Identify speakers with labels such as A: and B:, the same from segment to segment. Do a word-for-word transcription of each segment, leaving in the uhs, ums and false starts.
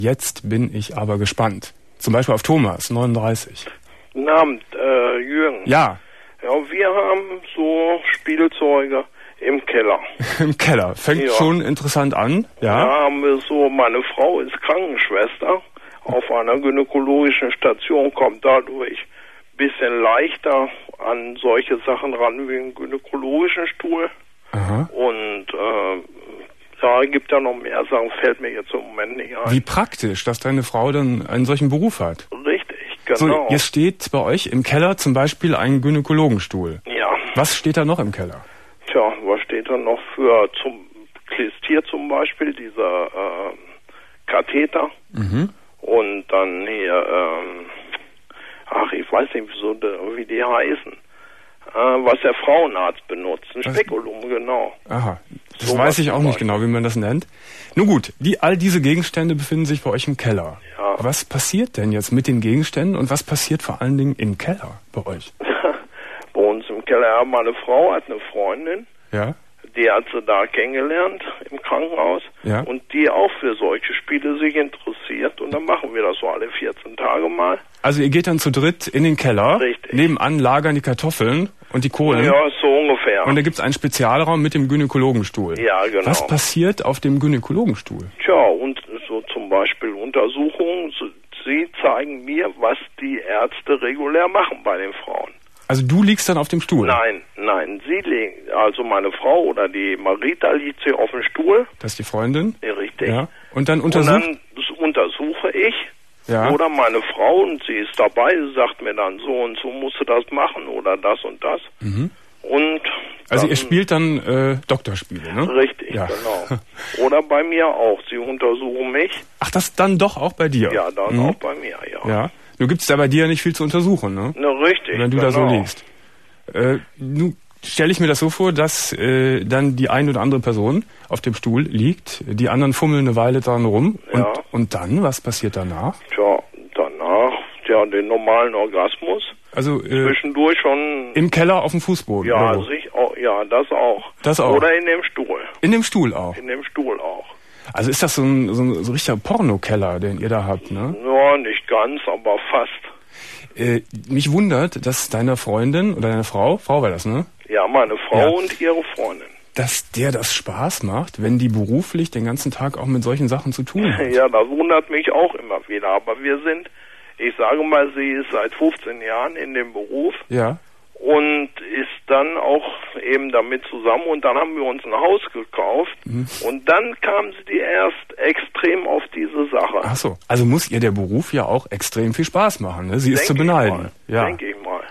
A: Jetzt bin ich aber gespannt. Zum Beispiel auf Thomas, neununddreißig.
B: Guten Abend, äh, Jürgen.
A: Ja.
B: Ja, wir haben so Spielzeuge im Keller.
A: Im Keller. Fängt
B: ja.
A: schon interessant an. Ja.
B: Da haben wir so, meine Frau ist Krankenschwester auf einer gynäkologischen Station, kommt dadurch ein bisschen leichter an solche Sachen ran wie einen gynäkologischen Stuhl.
A: Aha.
B: Und äh, da gibt ja noch mehr Sachen, fällt mir jetzt im Moment nicht ein.
A: Wie praktisch, dass deine Frau dann einen solchen Beruf hat.
B: Richtig, genau.
A: So, jetzt steht bei euch im Keller zum Beispiel ein Gynäkologenstuhl.
B: Ja.
A: Was steht da noch im Keller?
B: Tja, was steht da noch für zum Klistier zum Beispiel, dieser äh, Katheter.
A: Mhm.
B: Und dann hier, ähm, ach, ich weiß nicht, wieso, wie die heißen. Äh, was der Frauenarzt benutzt. Ein
A: was?
B: Spekulum, genau.
A: Aha. Das
B: So
A: weiß ich auch nicht
B: Beispiel.
A: genau, wie man das nennt. Nun gut, die, all diese Gegenstände befinden sich bei euch im Keller.
B: Ja.
A: Was passiert denn jetzt mit den Gegenständen und was passiert vor allen Dingen im Keller bei euch?
B: Bei uns im Keller, ja, meine Frau hat eine Freundin,
A: Ja?
B: die hat sie da kennengelernt im Krankenhaus
A: Ja.
B: und die auch für solche Spiele sich interessiert und dann machen wir das so alle vierzehn Tage mal.
A: Also ihr geht dann zu dritt in den Keller.
B: Richtig.
A: Nebenan lagern die Kartoffeln und die Kohlen.
B: Ja, so ungefähr.
A: Und da gibt's einen Spezialraum mit dem Gynäkologenstuhl.
B: Ja, genau.
A: Was passiert auf dem Gynäkologenstuhl?
B: Tja, und so zum Beispiel Untersuchungen, so, sie zeigen mir, was die Ärzte regulär machen bei den Frauen.
A: Also du liegst dann auf dem Stuhl?
B: Nein, nein, sie legen, also meine Frau oder die Marita liegt sie auf dem Stuhl.
A: Das ist die Freundin?
B: Ja, richtig.
A: Ja. Und dann untersucht...
B: Und dann untersuche ich
A: ja.
B: oder meine Frau und sie ist dabei, sie sagt mir dann so und so musst du das machen oder das und das.
A: Mhm.
B: Und
A: also
B: dann,
A: ihr spielt dann äh, Doktorspiele, ne?
B: Richtig,
A: ja.
B: genau. Oder bei mir auch. Sie untersuchen mich.
A: Ach, das dann doch auch bei dir?
B: Ja, dann
A: mhm.
B: auch bei mir, ja.
A: Ja. Nur gibt's da bei dir ja nicht viel zu untersuchen, ne?
B: Na, richtig,
A: wenn du
B: genau.
A: da so liegst. Äh, nun stelle ich mir das so vor, dass äh, dann die eine oder andere Person auf dem Stuhl liegt, die anderen fummeln eine Weile dran rum. Und,
B: Ja.
A: und dann, was passiert danach?
B: Tja, danach, ja, den normalen Orgasmus.
A: Also äh,
B: Zwischendurch schon...
A: im Keller auf dem Fußboden?
B: Ja,
A: oder wo?
B: sich auch, ja, das auch.
A: Das auch.
B: Oder in dem Stuhl.
A: In dem Stuhl auch?
B: In dem Stuhl auch.
A: Also ist das so ein, so ein, so ein richtiger Pornokeller, den ihr da habt, ne?
B: Ja, nicht ganz, aber fast.
A: Äh, mich wundert, dass deine Freundin oder deine Frau, Frau war das, ne?
B: Ja, meine Frau
A: Ja.
B: und ihre Freundin.
A: Dass der das Spaß macht, wenn die beruflich den ganzen Tag auch mit solchen Sachen zu tun hat.
B: Ja, das wundert mich auch immer wieder. Aber wir sind, ich sage mal, sie ist seit fünfzehn Jahren in dem Beruf.
A: Ja.
B: Und ist dann auch eben damit zusammen und dann haben wir uns ein Haus gekauft
A: Mhm.
B: und dann kam sie erst extrem auf diese Sache.
A: Ach so, also muss ihr der Beruf ja auch extrem viel Spaß machen, ne? Sie ist
B: Denk
A: zu
B: ich
A: beneiden.
B: mal.
A: Ja.
B: Denke ich mal.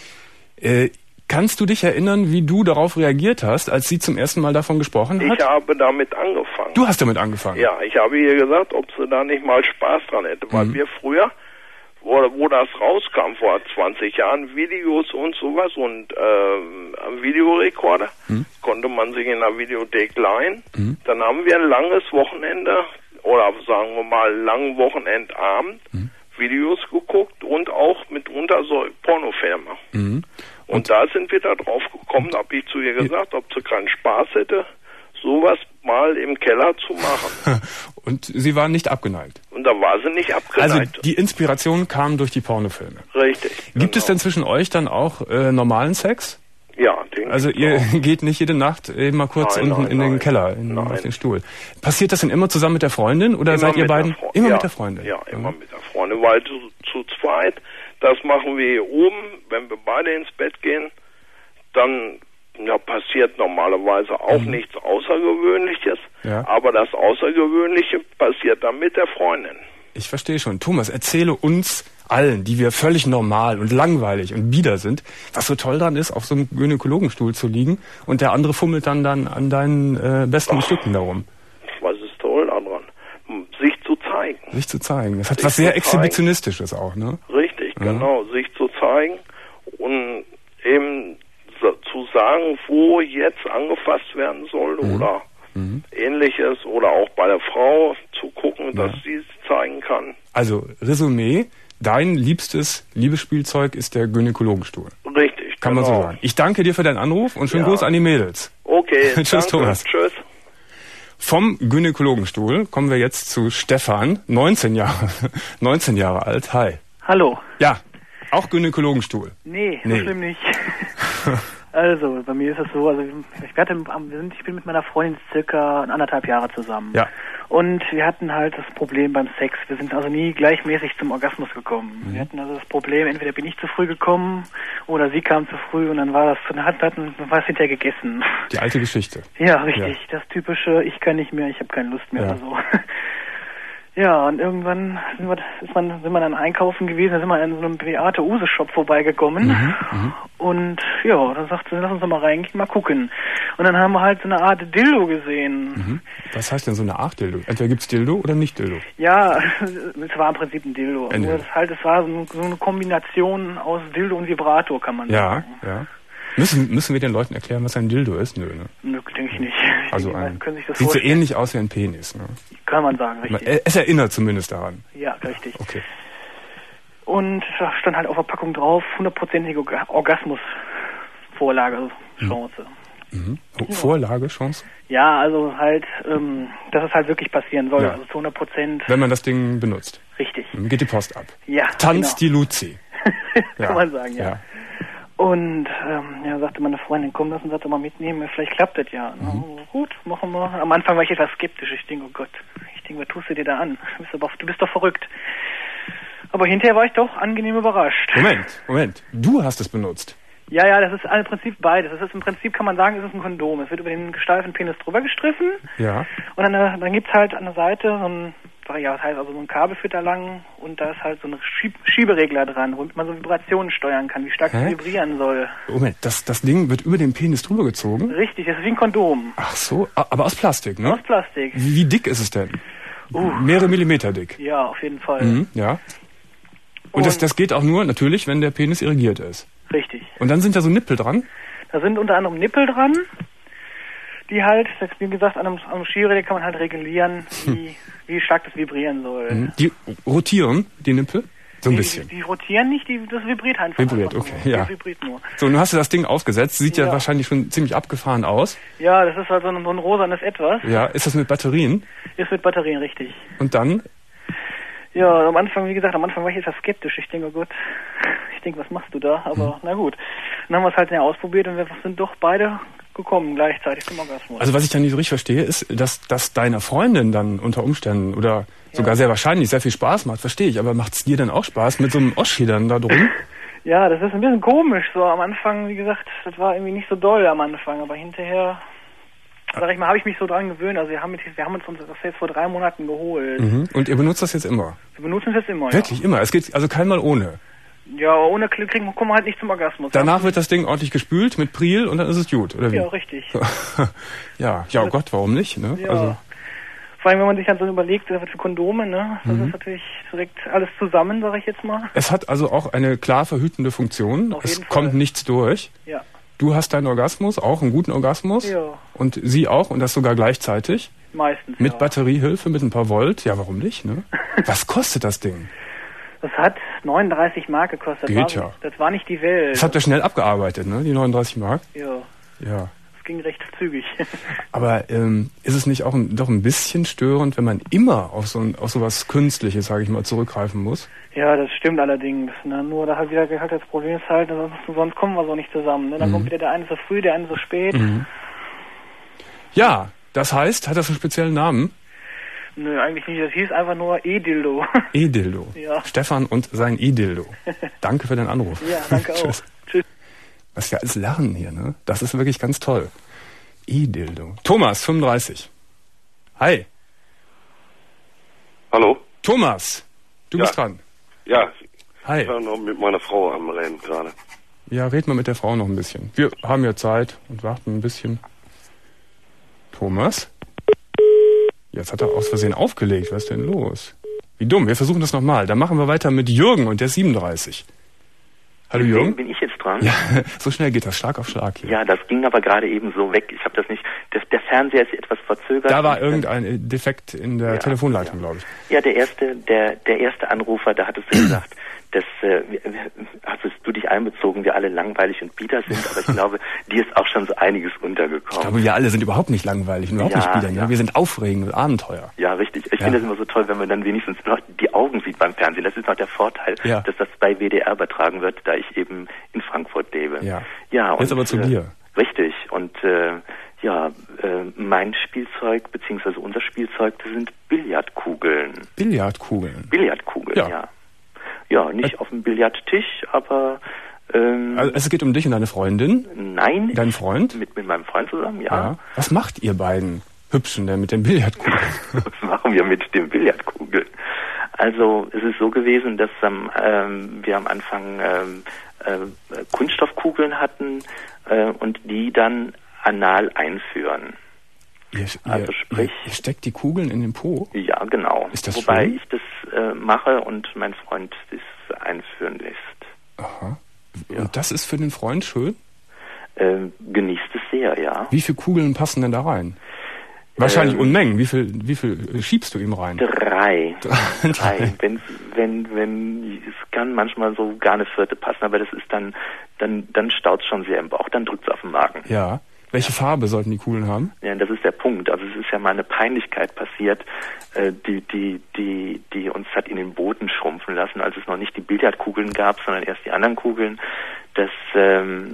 A: Äh, kannst du dich erinnern, wie du darauf reagiert hast, als sie zum ersten Mal davon gesprochen hat?
B: Ich habe damit angefangen.
A: Du hast damit angefangen?
B: Ja, ich habe ihr gesagt, ob sie da nicht mal Spaß dran hätte, weil
A: Mhm.
B: wir früher, wo, wo das rauskam vor zwanzig Jahren, Videos und sowas und ähm, am Videorekorder,
A: Mhm.
B: konnte man sich in der Videothek leihen.
A: Mhm.
B: Dann haben wir ein langes Wochenende oder sagen wir mal einen langen Wochenendabend
A: Mhm.
B: Videos geguckt und auch mitunter so Pornofilme.
A: Mhm.
B: Und,
A: Und
B: da sind wir da drauf gekommen, habe ich zu ihr gesagt, ob sie keinen Spaß hätte, sowas mal im Keller zu machen.
A: Und sie war nicht abgeneigt?
B: Und da war sie nicht abgeneigt.
A: Also die Inspiration kam durch die Pornofilme?
B: Richtig.
A: Gibt es
B: genau.
A: denn zwischen euch dann auch äh, normalen Sex?
B: Ja, den
A: Also ihr
B: auch.
A: geht nicht jede Nacht eben mal kurz
B: Nein,
A: unten
B: nein,
A: in den
B: nein.
A: Keller, in,
B: Nein.
A: auf den Stuhl. Passiert das denn immer zusammen mit der Freundin oder
B: Immer
A: seid ihr
B: mit der
A: beiden
B: Fre-
A: immer
B: ja,
A: mit der Freundin?
B: Ja, immer
A: Mhm.
B: mit der Freundin, weil zu, zu zweit, das machen wir hier oben, wenn wir beide ins Bett gehen, dann ja, passiert normalerweise auch
A: Mhm.
B: nichts Außergewöhnliches,
A: Ja.
B: aber das Außergewöhnliche passiert dann mit der Freundin.
A: Ich verstehe schon. Thomas, erzähle uns allen, die wir völlig normal und langweilig und bieder sind, was so toll dran ist, auf so einem Gynäkologenstuhl zu liegen und der andere fummelt dann, dann an deinen äh, besten
B: Ach.
A: Stücken darum.
B: Was ist toll daran? Sich zu zeigen.
A: Sich zu zeigen. Das hat
B: Sich
A: was sehr
B: zu zeigen.
A: Exhibitionistisches auch, ne?
B: Richtig,
A: Mhm.
B: genau, sich zu zeigen und eben so, zu sagen, wo jetzt angefasst werden soll
A: Mhm.
B: oder
A: Mhm.
B: ähnliches oder auch bei der Frau zu gucken, dass
A: Ja.
B: sie es zeigen kann.
A: Also, Resümee, dein liebstes Liebesspielzeug ist der Gynäkologenstuhl.
B: Richtig,
A: Kann
B: genau.
A: man so sagen. Ich danke dir für deinen Anruf und schönen
B: Ja.
A: Gruß an die Mädels.
B: Okay,
A: Tschüss,
B: danke.
A: Thomas.
B: Tschüss.
A: Vom Gynäkologenstuhl kommen wir jetzt zu Stefan, neunzehn Jahre, neunzehn Jahre alt. Hi.
C: Hallo.
A: Ja, auch Gynäkologenstuhl.
C: Nee, so
A: Nee.
C: schlimm nicht. Also, bei mir ist es so, also ich, hatte, wir sind, ich bin mit meiner Freundin circa anderthalb Jahre zusammen.
A: Ja.
C: Und wir hatten halt das Problem beim Sex. Wir sind also nie gleichmäßig zum Orgasmus gekommen. Mhm. Wir hatten also das Problem, entweder bin ich zu früh gekommen oder sie kam zu früh und dann war das, dann hat, dann war es hinterher gegessen.
A: Die alte Geschichte.
C: Ja, richtig. Ja. Das typische, ich kann nicht mehr, ich habe keine Lust mehr
A: ja.
C: oder so. Ja, und irgendwann sind wir, ist man, sind wir dann einkaufen gewesen, da sind wir in so einem Beate-Use-Shop vorbeigekommen. Mhm, mh. Und ja, dann sagte sie, lass uns doch mal reingehen, mal gucken. Und dann haben wir halt so eine Art Dildo gesehen.
A: Mhm. Was heißt denn so eine Art Dildo? Entweder gibt's Dildo oder nicht Dildo.
C: Ja, es war im Prinzip ein Dildo.
A: Ein
C: Nur das halt, es war so, so eine Kombination aus Dildo und Vibrator, kann man
A: ja,
C: sagen.
A: Ja, ja. Müssen, müssen wir den Leuten erklären, was ein Dildo ist? Nö, ne?
C: Nö, denke ich nicht.
A: Also
C: ich
A: ein,
C: können sich das
A: sieht
C: vorstellen.
A: so ähnlich aus wie ein Penis, ne?
C: Kann man sagen, richtig.
A: Es erinnert zumindest daran.
C: Ja, richtig.
A: Okay.
C: Und da stand halt auf der Packung drauf, hundertprozentige Orgasmus-Vorlage, also Chance.
A: Mhm.
C: Ja.
A: Vorlage, Chance?
C: Ja, also halt, ähm, dass es halt wirklich passieren soll,
A: Ja.
C: also zu hundert Prozent.
A: Wenn man das Ding benutzt.
C: Richtig.
A: Dann geht die Post ab.
C: Ja,
A: Tanzt
C: genau.
A: die Luzi.
C: Kann
A: Ja.
C: man sagen, ja.
A: Ja.
C: Und ähm, ja, sagte meine Freundin, komm, lass uns das doch mal mitnehmen, vielleicht klappt das ja. Mhm. Na, gut, machen wir. Am Anfang war ich etwas skeptisch. Ich denke, oh Gott, ich denke, was tust du dir da an? Du bist, aber, du bist doch verrückt. Aber hinterher war ich doch angenehm überrascht.
A: Moment, Moment. Du hast es benutzt.
C: Ja, ja, das ist im Prinzip beides. Das ist im Prinzip, kann man sagen, es ist ein Kondom. Es wird über den gesteiften Penis drüber gestriffen.
A: Ja.
C: Und dann, dann gibt's halt an der Seite so ein, ja, was heißt also so ein Kabel führt da lang und da ist halt so ein Schieb Schieberegler dran, womit man so Vibrationen steuern kann, wie stark es vibrieren soll.
A: Moment, das, das Ding wird über den Penis drüber gezogen?
C: Richtig, das ist wie ein Kondom.
A: Ach so, aber aus Plastik, ne?
C: Aus Plastik.
A: Wie, wie dick ist es denn?
C: Uh.
A: Mehrere Millimeter dick.
C: Ja, auf jeden Fall.
A: Mhm, ja. Und, und das, das geht auch nur, natürlich, wenn der Penis irrigiert ist.
C: Richtig.
A: Und dann sind da so Nippel dran?
C: Da sind unter anderem Nippel dran, die halt, wie gesagt, an einem, an einem Schieberegler kann man halt regulieren, wie, hm. wie stark das vibrieren soll.
A: Mhm. Die rotieren, die Nippel? So ein
C: die,
A: bisschen.
C: Die, die rotieren nicht, die, das vibriert einfach.
A: Vibriert,
C: einfach
A: okay,
C: nur.
A: ja.
C: Das vibriert nur.
A: So, nun hast du das Ding aufgesetzt, sieht ja,
C: ja
A: wahrscheinlich schon ziemlich abgefahren aus.
C: Ja, das ist halt so ein, so ein rosanes Etwas.
A: Ja, ist das mit Batterien?
C: Ist mit Batterien, richtig.
A: Und dann?
C: Ja, am Anfang, wie gesagt, am Anfang war ich etwas skeptisch. Ich denke, oh Gott, ich denke, was machst du da? Aber hm. na gut. Dann haben wir es halt ja ausprobiert und wir sind doch beide gekommen gleichzeitig zum Orgasmus.
A: Also was ich dann nicht so richtig verstehe, ist, dass, dass deiner Freundin dann unter Umständen oder sogar ja. sehr wahrscheinlich sehr viel Spaß macht, verstehe ich. Aber macht es dir dann auch Spaß mit so einem Oschi dann da drum?
C: Ja, das ist ein bisschen komisch. So am Anfang, wie gesagt, das war irgendwie nicht so doll am Anfang, aber hinterher, sag ich mal, habe ich mich so dran gewöhnt. Also wir haben, mit, wir haben uns das jetzt vor drei Monaten geholt.
A: Mhm. Und ihr benutzt das jetzt immer?
C: Wir benutzen es jetzt immer,
A: Wirklich,
C: ja.
A: immer? Es geht also keinmal ohne?
C: Ja, ohne kriegen, kommen wir halt nicht zum Orgasmus.
A: Danach wird das Ding ordentlich gespült mit Priel und dann ist es gut, oder wie?
C: Ja, richtig.
A: ja, ja, oh Gott, warum nicht, ne?
C: Ja.
A: Also.
C: Vor allem, wenn man sich dann so überlegt, was für Kondome, ne? Das
A: mhm.
C: ist natürlich direkt alles zusammen, sage ich jetzt mal.
A: Es hat also auch eine klar verhütende Funktion.
C: Auf
A: es
C: jeden
A: kommt
C: Fall.
A: nichts durch.
C: Ja.
A: Du hast deinen Orgasmus, auch einen guten Orgasmus.
C: Ja.
A: Und sie auch und das sogar gleichzeitig.
C: Meistens,
A: Mit
C: ja.
A: Batteriehilfe, mit ein paar Volt. Ja, warum nicht, ne? Was kostet das Ding?
C: Das hat neununddreißig Mark gekostet.
A: Geht
C: das war,
A: ja.
C: Das war nicht die Welt.
A: Das habt ihr schnell abgearbeitet, ne? Die neununddreißig Mark?
C: Ja.
A: Ja.
C: Das ging recht zügig.
A: Aber ähm, ist es nicht auch ein, doch ein bisschen störend, wenn man immer auf so ein, auf sowas Künstliches, sage ich mal, zurückgreifen muss?
C: Ja, das stimmt allerdings. Ne? Nur da halt wieder halt das Problem ist halt, sonst, sonst kommen wir so nicht zusammen. Ne? Dann mhm. kommt wieder der eine so früh, der eine so spät.
A: Mhm. Ja, das heißt, hat das einen speziellen Namen?
C: Nö, eigentlich nicht. Das hieß einfach nur E-Dildo.
A: E-Dildo.
C: Ja.
A: Stefan und sein E-Dildo. Danke für den Anruf.
C: Ja, danke auch.
A: Tschüss.
C: Tschüss.
A: Was wir alles lernen hier, ne? Das ist wirklich ganz toll. E-Dildo. Thomas, fünfunddreißig. Hi.
D: Hallo?
A: Thomas, du
D: ja.
A: bist dran.
D: Ja.
A: Hi.
D: Ich war noch mit meiner Frau am Reden gerade.
A: Ja, red mal mit der Frau noch ein bisschen. Wir haben ja Zeit und warten ein bisschen. Thomas? Jetzt hat er aus Versehen aufgelegt. Was ist denn los? Wie dumm. Wir versuchen das nochmal. Dann machen wir weiter mit Jürgen und der ist siebenunddreißig. Hallo Jürgen?
E: Bin ich jetzt dran?
A: Ja, so schnell geht das. Schlag auf Schlag hier.
E: Ja, das ging aber gerade eben so weg. Ich habe das nicht... Das, der Fernseher ist etwas verzögert.
A: Da war irgendein Defekt in der
E: ja,
A: Telefonleitung,
E: ja.
A: glaube ich.
E: Ja, der erste, der, der erste Anrufer, da hattest du gesagt, dass, äh, hast du dich einbezogen, wir alle langweilig und bieder sind, aber ich glaube, dir ist auch schon so einiges untergekommen.
A: Ich glaube, wir alle sind überhaupt nicht langweilig und überhaupt
E: Ja,
A: nicht bieder.
E: ja.
A: Ne? Wir sind aufregend und Abenteuer.
E: Ja, richtig. Ich
A: Ja.
E: finde das immer so toll, wenn man dann wenigstens noch die Augen sieht beim Fernsehen. Das ist noch der Vorteil,
A: Ja.
E: dass das bei W D R übertragen wird, da ich eben in Frankfurt lebe.
A: Ja.
E: Ja,
A: Jetzt aber zu
E: äh,
A: dir.
E: Richtig. Und äh, ja, äh, mein Spielzeug, beziehungsweise unser Spielzeug, das sind Billardkugeln.
A: Billardkugeln.
E: Billardkugeln,
A: Ja.
E: ja. Ja, nicht
A: Ä-
E: auf dem Billardtisch, aber ähm,
A: Also es geht um dich und deine Freundin.
E: nein.
A: Dein
E: ich-
A: Freund?
E: Mit, mit meinem Freund zusammen, ja.
A: Ja. Was macht ihr beiden Hübschen denn mit den Billardkugeln?
E: Was machen wir mit dem Billardkugeln? Also es ist so gewesen, dass ähm, ähm, wir am Anfang ähm, äh, Kunststoffkugeln hatten äh, und die dann anal einführen.
A: Ihr,
E: Also
A: ihr,
E: sprich-
A: ihr, ihr steckt die Kugeln in den Po?
E: Ja, genau.
A: Ist das
E: Wobei
A: schön?
E: ich das äh, mache und mein Freund das einführen lässt.
A: Aha.
E: Ja.
A: Und das ist für den Freund schön?
E: Ähm, genießt es sehr, ja.
A: Wie viele Kugeln passen denn da rein? Wahrscheinlich
E: Ähm,
A: Unmengen. Wie viel, wie viel schiebst du ihm rein?
E: Drei.
A: Drei.
E: Drei. Wenn, wenn, wenn, es kann manchmal so gar eine vierte passen, aber das ist dann, dann, dann staut es schon sehr im Bauch, dann drückt es auf den Magen.
A: Ja. Welche Farbe sollten die Kugeln haben?
E: Ja, das ist der Punkt. Also es ist ja mal eine Peinlichkeit passiert, äh, die, die, die, die uns hat in den Boden schrumpfen lassen, als es noch nicht die Billardkugeln gab, sondern erst die anderen Kugeln, dass ähm,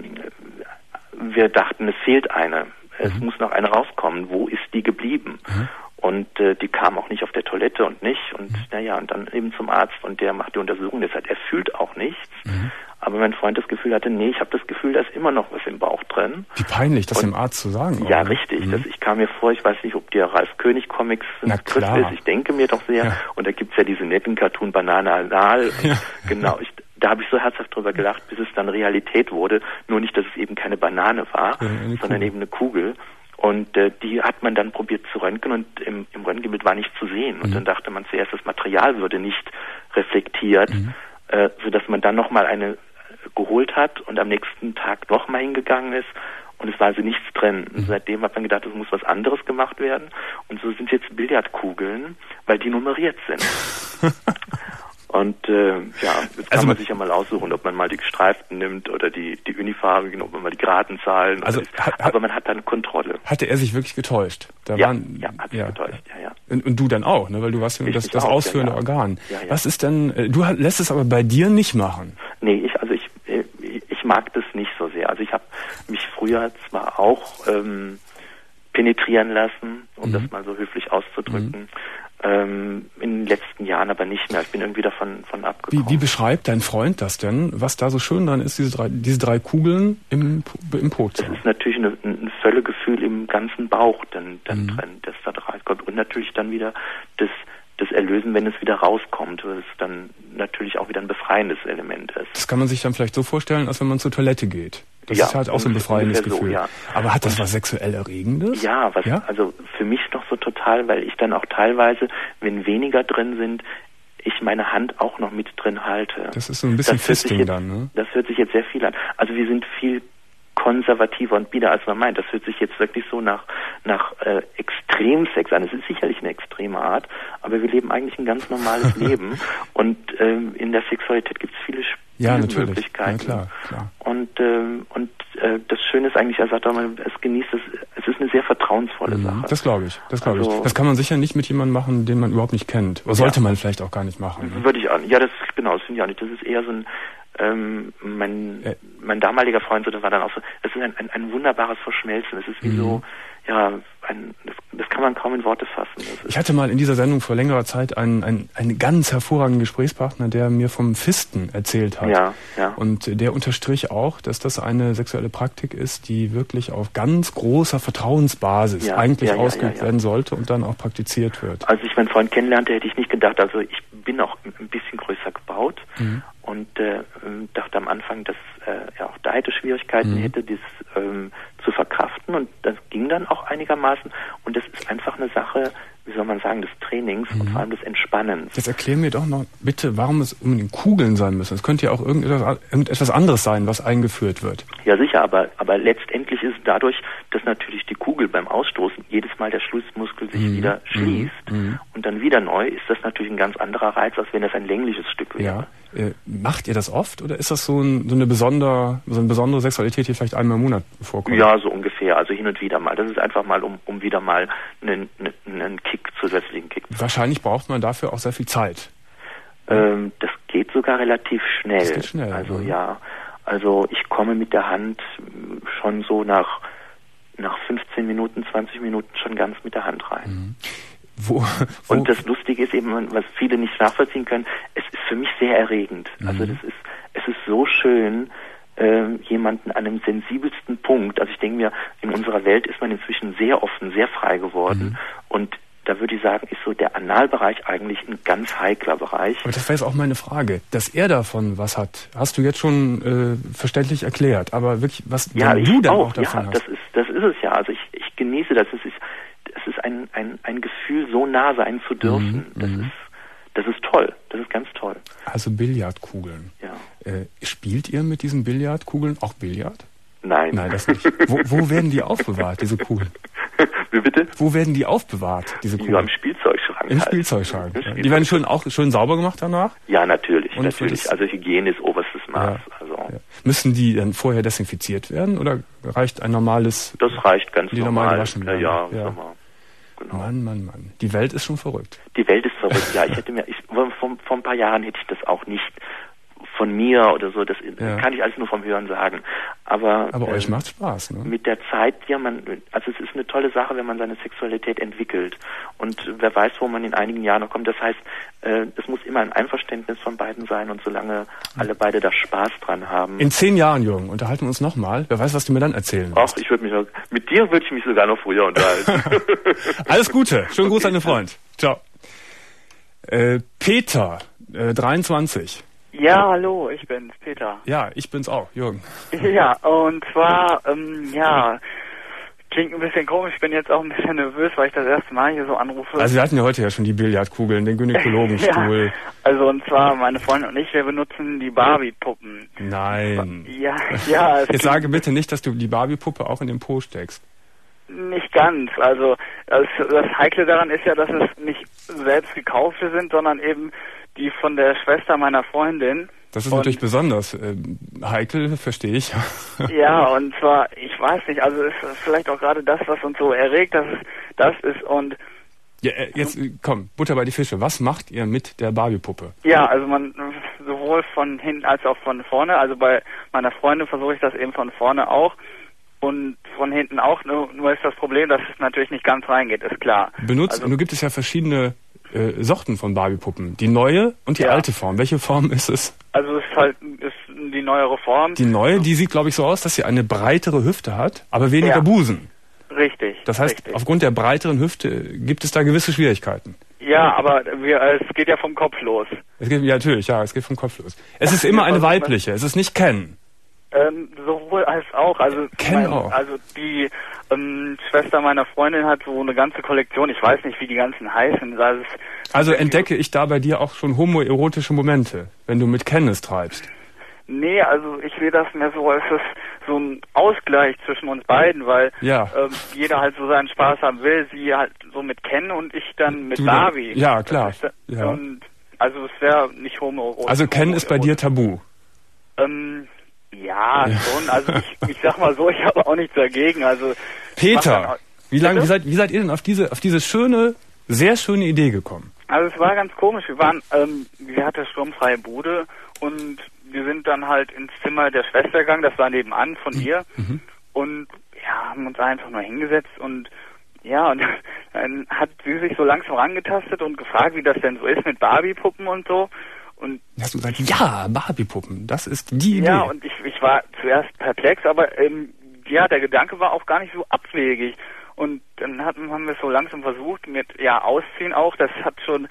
E: wir dachten, es fehlt eine. Es
A: Mhm.
E: muss noch eine rauskommen. Wo ist die geblieben?
A: Mhm.
E: Und äh, die kam auch nicht auf der Toilette und nicht. Und
A: Mhm.
E: naja, und dann eben zum Arzt und der macht die Untersuchung. Der sagt, er fühlt auch nichts.
A: Mhm.
E: Aber mein Freund das Gefühl hatte, nee, ich habe das Gefühl, da ist immer noch was im Bauch drin.
A: Wie peinlich, das
E: Und-
A: dem Arzt zu sagen.
E: Ja,
A: auch, ne?
E: richtig.
A: Mhm.
E: Das, ich kam mir vor, ich weiß nicht, ob dir Ralf König Comics ein
A: Na
E: Begriff
A: klar.
E: ist. Ich denke mir doch sehr.
A: Ja.
E: Und da gibt's ja diese netten Cartoon Banane Anal.
A: Ja.
E: Genau. Ich, da habe ich so herzhaft drüber gelacht, bis es dann Realität wurde. Nur nicht, dass es eben keine Banane war,
A: Ja, eine
E: sondern
A: Kugel.
E: eben eine Kugel. Und äh, die hat man dann probiert zu röntgen und im, im Röntgenbild war nicht zu sehen. Und
A: Mhm.
E: dann dachte man zuerst, das Material würde nicht reflektiert,
A: Mhm.
E: äh, sodass man dann nochmal eine geholt hat und am nächsten Tag nochmal hingegangen ist und es war also nichts drin. Und
A: Mhm.
E: seitdem hat man gedacht, es muss was anderes gemacht werden. Und so sind jetzt Billardkugeln, weil die nummeriert sind. Und äh, ja, jetzt kann
A: Also
E: man
A: man-
E: sich ja mal aussuchen, ob man mal die gestreiften nimmt oder die, die unifarbigen, ob man mal die geraden Zahlen.
A: Also
E: oder die,
A: hat- hat-
E: aber man hat dann Kontrolle.
A: Hatte er sich wirklich getäuscht? Da
E: Ja,
A: waren,
E: ja, hat sich getäuscht, ja, ja.
A: Und, und du dann auch, ne? Weil du warst ja
E: Ich
A: das,
E: mich
A: das
E: auch,
A: ausführende
E: ja, ja.
A: Organ.
E: Ja, ja.
A: Was ist denn, äh, du hat- lässt es aber bei dir nicht machen.
E: Nee, ich also ich äh, ich mag das nicht so sehr. Also ich habe mich früher zwar auch ähm, penetrieren lassen, um
A: Mhm.
E: das mal so höflich auszudrücken, ähm, in den letzten Jahren aber nicht mehr. Ich bin irgendwie davon von
A: Wie,
E: abgekommen.
A: wie beschreibt dein Freund das denn? Was da so schön dran ist, diese drei, diese drei Kugeln im, Po- im Po zu
E: Das
A: haben?
E: ist natürlich eine, ein Völlegefühl im ganzen Bauch dann, dann
A: Mhm.
E: drin, das da reinkommt. Und natürlich dann wieder das, das Erlösen, wenn es wieder rauskommt, was dann natürlich auch wieder ein befreiendes Element ist.
A: Das kann man sich dann vielleicht so vorstellen, als wenn man zur Toilette geht. Das
E: Ja,
A: ist halt auch so ein
E: ungefähr
A: befreiendes
E: so,
A: Gefühl.
E: ja.
A: Aber hat das was sexuell Erregendes?
E: Ja, was
A: Ja?
E: also für mich noch so total, weil ich dann auch teilweise, wenn weniger drin sind, ich meine Hand auch noch mit drin halte.
A: Das ist so ein bisschen
E: Das hört sich
A: Fisting
E: jetzt,
A: dann, ne?
E: Das hört sich jetzt sehr viel an. Also wir sind viel konservativer und bieder, als man meint. Das hört sich jetzt wirklich so nach nach äh, Extremsex an. Es ist sicherlich eine extreme Art, aber wir leben eigentlich ein ganz normales Leben. Und ähm, in der Sexualität gibt es viele
A: Ja, natürlich.
E: Spielmöglichkeiten.
A: Ja, klar, klar.
E: Und ähm, und äh, das Schöne ist eigentlich, er sagt auch mal, es genießt es. Es ist eine sehr vertrauensvolle
A: Mhm,
E: Sache.
A: das glaube ich, das glaube
E: Also-
A: ich. Das kann man sicher nicht mit jemandem machen, den man überhaupt nicht kennt. Oder sollte man vielleicht auch gar nicht machen. Ne?
E: Würde ich auch nicht. Ja, das genau, das finde ich auch nicht. Das ist eher so ein ähm, mein
A: Äh.
E: mein damaliger Freund, so, das war dann auch so, es ist ein, ein, ein wunderbares Verschmelzen. Es ist wie
A: Mhm.
E: so, ja, ein, das, das kann man kaum in Worte fassen. Das ist,
A: Ich hatte mal in dieser Sendung vor längerer Zeit einen, einen, einen ganz hervorragenden Gesprächspartner, der mir vom Fisten erzählt hat.
E: Ja, ja.
A: Und der unterstrich auch, dass das eine sexuelle Praktik ist, die wirklich auf ganz großer Vertrauensbasis
E: Ja,
A: eigentlich
E: ja, ja,
A: ausgeübt
E: ja, ja.
A: werden sollte und dann auch praktiziert wird.
E: Als ich meinen Freund kennenlernte, hätte ich nicht gedacht, also ich bin auch ein bisschen größer gebaut
A: Mhm.
E: und äh, ähm, dachte am Anfang, dass äh, er auch da hätte Schwierigkeiten
A: Mhm.
E: hätte, das ähm, zu verkraften und das ging dann auch einigermaßen und das ist einfach eine Sache, wie soll man sagen, des Trainings. Trainings mhm. und vor allem des Entspannens.
A: Jetzt erklär mir doch noch bitte, warum es unbedingt Kugeln sein müssen. Es könnte ja auch irgendetwas, irgendetwas anderes sein, was eingeführt wird.
E: Ja sicher, aber, aber letztendlich ist es dadurch, dass natürlich die Kugel beim Ausstoßen jedes Mal der Schlussmuskel sich mhm. wieder schließt mhm. und dann wieder neu, ist das natürlich ein ganz anderer Reiz, als wenn das ein längliches Stück wäre.
A: Ja. Äh, macht ihr das oft oder ist das so, ein, so, eine besondere, so eine besondere Sexualität, die vielleicht einmal im Monat vorkommt?
E: Ja, so ungefähr, also hin und wieder mal. Das ist einfach mal, um, um wieder mal einen, einen Kick, zusätzlichen Kick.
A: Wahrscheinlich braucht man dafür auch sehr viel Zeit.
E: Ähm, das geht sogar relativ schnell. Das
A: geht schnell.
E: Also
A: ja.
E: ja, also ich komme mit der Hand schon so nach nach fünfzehn Minuten, zwanzig Minuten schon ganz mit der Hand rein.
A: Mhm. Wo, wo?
E: Und das Lustige ist eben, was viele nicht nachvollziehen können, es ist für mich sehr erregend. Mhm. Also das ist, es ist so schön, ähm, jemanden an einem sensibelsten Punkt, also ich denke mir, in unserer Welt ist man inzwischen sehr offen, sehr frei geworden mhm. und da würde ich sagen, ist so der Analbereich eigentlich ein ganz heikler Bereich.
A: Aber das wäre jetzt auch meine Frage. Dass er davon was hat, hast du jetzt schon äh, verständlich erklärt. Aber wirklich, was
E: ja,
A: du dann auch, auch
E: ja,
A: davon hast.
E: Das ist, das ist es ja. Also ich, ich genieße das. Es ist, es ist ein, ein, ein Gefühl, so nah sein zu dürfen. Mhm, das ist, das ist toll. Das ist ganz toll.
A: Also Billardkugeln.
E: Ja.
A: Äh, spielt ihr mit diesen Billardkugeln auch Billard?
E: Nein.
A: Nein, das nicht. wo, wo werden die aufbewahrt, diese Kugeln?
E: Wie bitte?
A: Wo werden die aufbewahrt, diese Kugeln?
E: Ja, im Spielzeugschrank.
A: Im
E: halt.
A: Spielzeugschrank.
E: Im
A: Ja.
E: Spielzeug.
A: Die werden schon auch schön sauber gemacht danach?
E: Ja, natürlich,
A: Und
E: natürlich. Also Hygiene ist oberstes Maß.
A: Ja.
E: Also
A: ja. Müssen die dann vorher desinfiziert werden oder reicht ein normales?
E: Das reicht ganz
A: die
E: normal.
A: normal gewaschen werden?
E: Ja, ja,
A: ja.
E: Mal. Genau.
A: Mann, Mann, Mann. Die Welt ist schon verrückt.
E: Die Welt ist verrückt, ja. Ich hätte mir, ich, vor, vor ein paar Jahren hätte ich das auch nicht von mir oder so, das ja. kann ich alles nur vom Hören sagen. Aber,
A: Aber
E: äh,
A: euch macht Spaß, ne?
E: Mit der Zeit, ja, man, also es ist eine tolle Sache, wenn man seine Sexualität entwickelt. Und wer weiß, wo man in einigen Jahren noch kommt. Das heißt, äh, es muss immer ein Einverständnis von beiden sein und solange alle beide da Spaß dran haben.
A: In zehn Jahren, Jürgen, unterhalten wir uns nochmal. Wer weiß, was du mir dann erzählen
E: wirst. Ach, ich würde mich noch, mit dir würde ich mich sogar noch früher unterhalten.
A: Alles Gute. Schönen Gruß okay. an den Freund. Ciao. Äh, Peter, äh, dreiundzwanzig.
F: Ja, hallo, ich bin's, Peter.
A: Ja, ich bin's auch, Jürgen.
F: Ja, und zwar, ähm, ja, klingt ein bisschen komisch, ich bin jetzt auch ein bisschen nervös, weil ich das erste Mal hier so anrufe.
A: Also wir hatten ja heute ja schon die Billardkugeln, den Gynäkologenstuhl.
F: Ja, also und zwar, meine Freundin und ich, wir benutzen die Barbie-Puppen.
A: Nein.
F: Ja, ja.
A: Jetzt sage bitte nicht, dass du die Barbie-Puppe auch in den Po steckst.
F: Nicht ganz, also das, das Heikle daran ist ja, dass es nicht selbst gekaufte sind, sondern eben die von der Schwester meiner Freundin.
A: Das ist und natürlich besonders äh, heikel, verstehe ich.
F: Ja, und zwar, ich weiß nicht, also ist vielleicht auch gerade das, was uns so erregt, dass es das ist und...
A: Ja, äh, jetzt komm, Butter bei die Fische. Was macht ihr mit der Barbie-Puppe?
F: Ja, also man sowohl von hinten als auch von vorne, also bei meiner Freundin versuche ich das eben von vorne auch und von hinten auch, nur, nur ist das Problem, dass es natürlich nicht ganz reingeht, ist klar.
A: Benutzt,
F: also,
A: und du gibt es ja verschiedene Äh, Sorten von Barbie-Puppen. Die neue und die ja. alte Form. Welche Form ist es?
F: Also es ist halt ist die neuere Form.
A: Die neue, die sieht, glaube ich, so aus, dass sie eine breitere Hüfte hat, aber weniger ja. Busen.
F: Richtig.
A: Das heißt,
F: richtig.
A: aufgrund der breiteren Hüfte gibt es da gewisse Schwierigkeiten.
F: Ja, aber wir, es geht ja vom Kopf los.
A: Es geht, ja, natürlich, ja, es geht vom Kopf los. Es ist immer eine weibliche, es ist nicht Ken.
F: Ähm, sowohl als auch. Also,
A: Ken
F: mein,
A: auch.
F: Also die ähm, Schwester meiner Freundin hat so eine ganze Kollektion. Ich weiß nicht, wie die ganzen heißen. Also,
A: also entdecke ich da bei dir auch schon homoerotische Momente, wenn du mit Ken es treibst?
F: Nee, also ich sehe das mehr so, als ist so ein Ausgleich zwischen uns beiden, weil
A: ja.
F: ähm, jeder halt so seinen Spaß haben will. Sie halt so mit Ken und ich dann mit
A: du,
F: Barbie.
A: Ja, klar.
F: Da,
A: ja.
F: Und, also es wäre nicht homoerotisch.
A: Also Ken ist bei dir tabu?
F: Ähm... Ja, schon. Also ich, ich sag mal so, ich habe auch nichts dagegen. Also
A: Peter, wie lange, wie seid, wie seid ihr denn auf diese, auf diese schöne, sehr schöne Idee gekommen?
F: Also es war ganz komisch. Wir waren, ähm, sie hatte sturmfreie Bude und wir sind dann halt ins Zimmer der Schwester gegangen. Das war nebenan von ihr
A: mhm.
F: und ja, haben uns einfach nur hingesetzt und ja, und dann hat sie sich so langsam rangetastet und gefragt, wie das denn so ist mit Barbie-Puppen und so. Und
A: hast du gesagt, ja, Barbie-Puppen, das ist die Idee.
F: Ja, und ich, ich war zuerst perplex, aber ähm, ja, der Gedanke war auch gar nicht so abwegig. Und dann hatten, haben wir es so langsam versucht mit, ja, Ausziehen auch. Das hat schon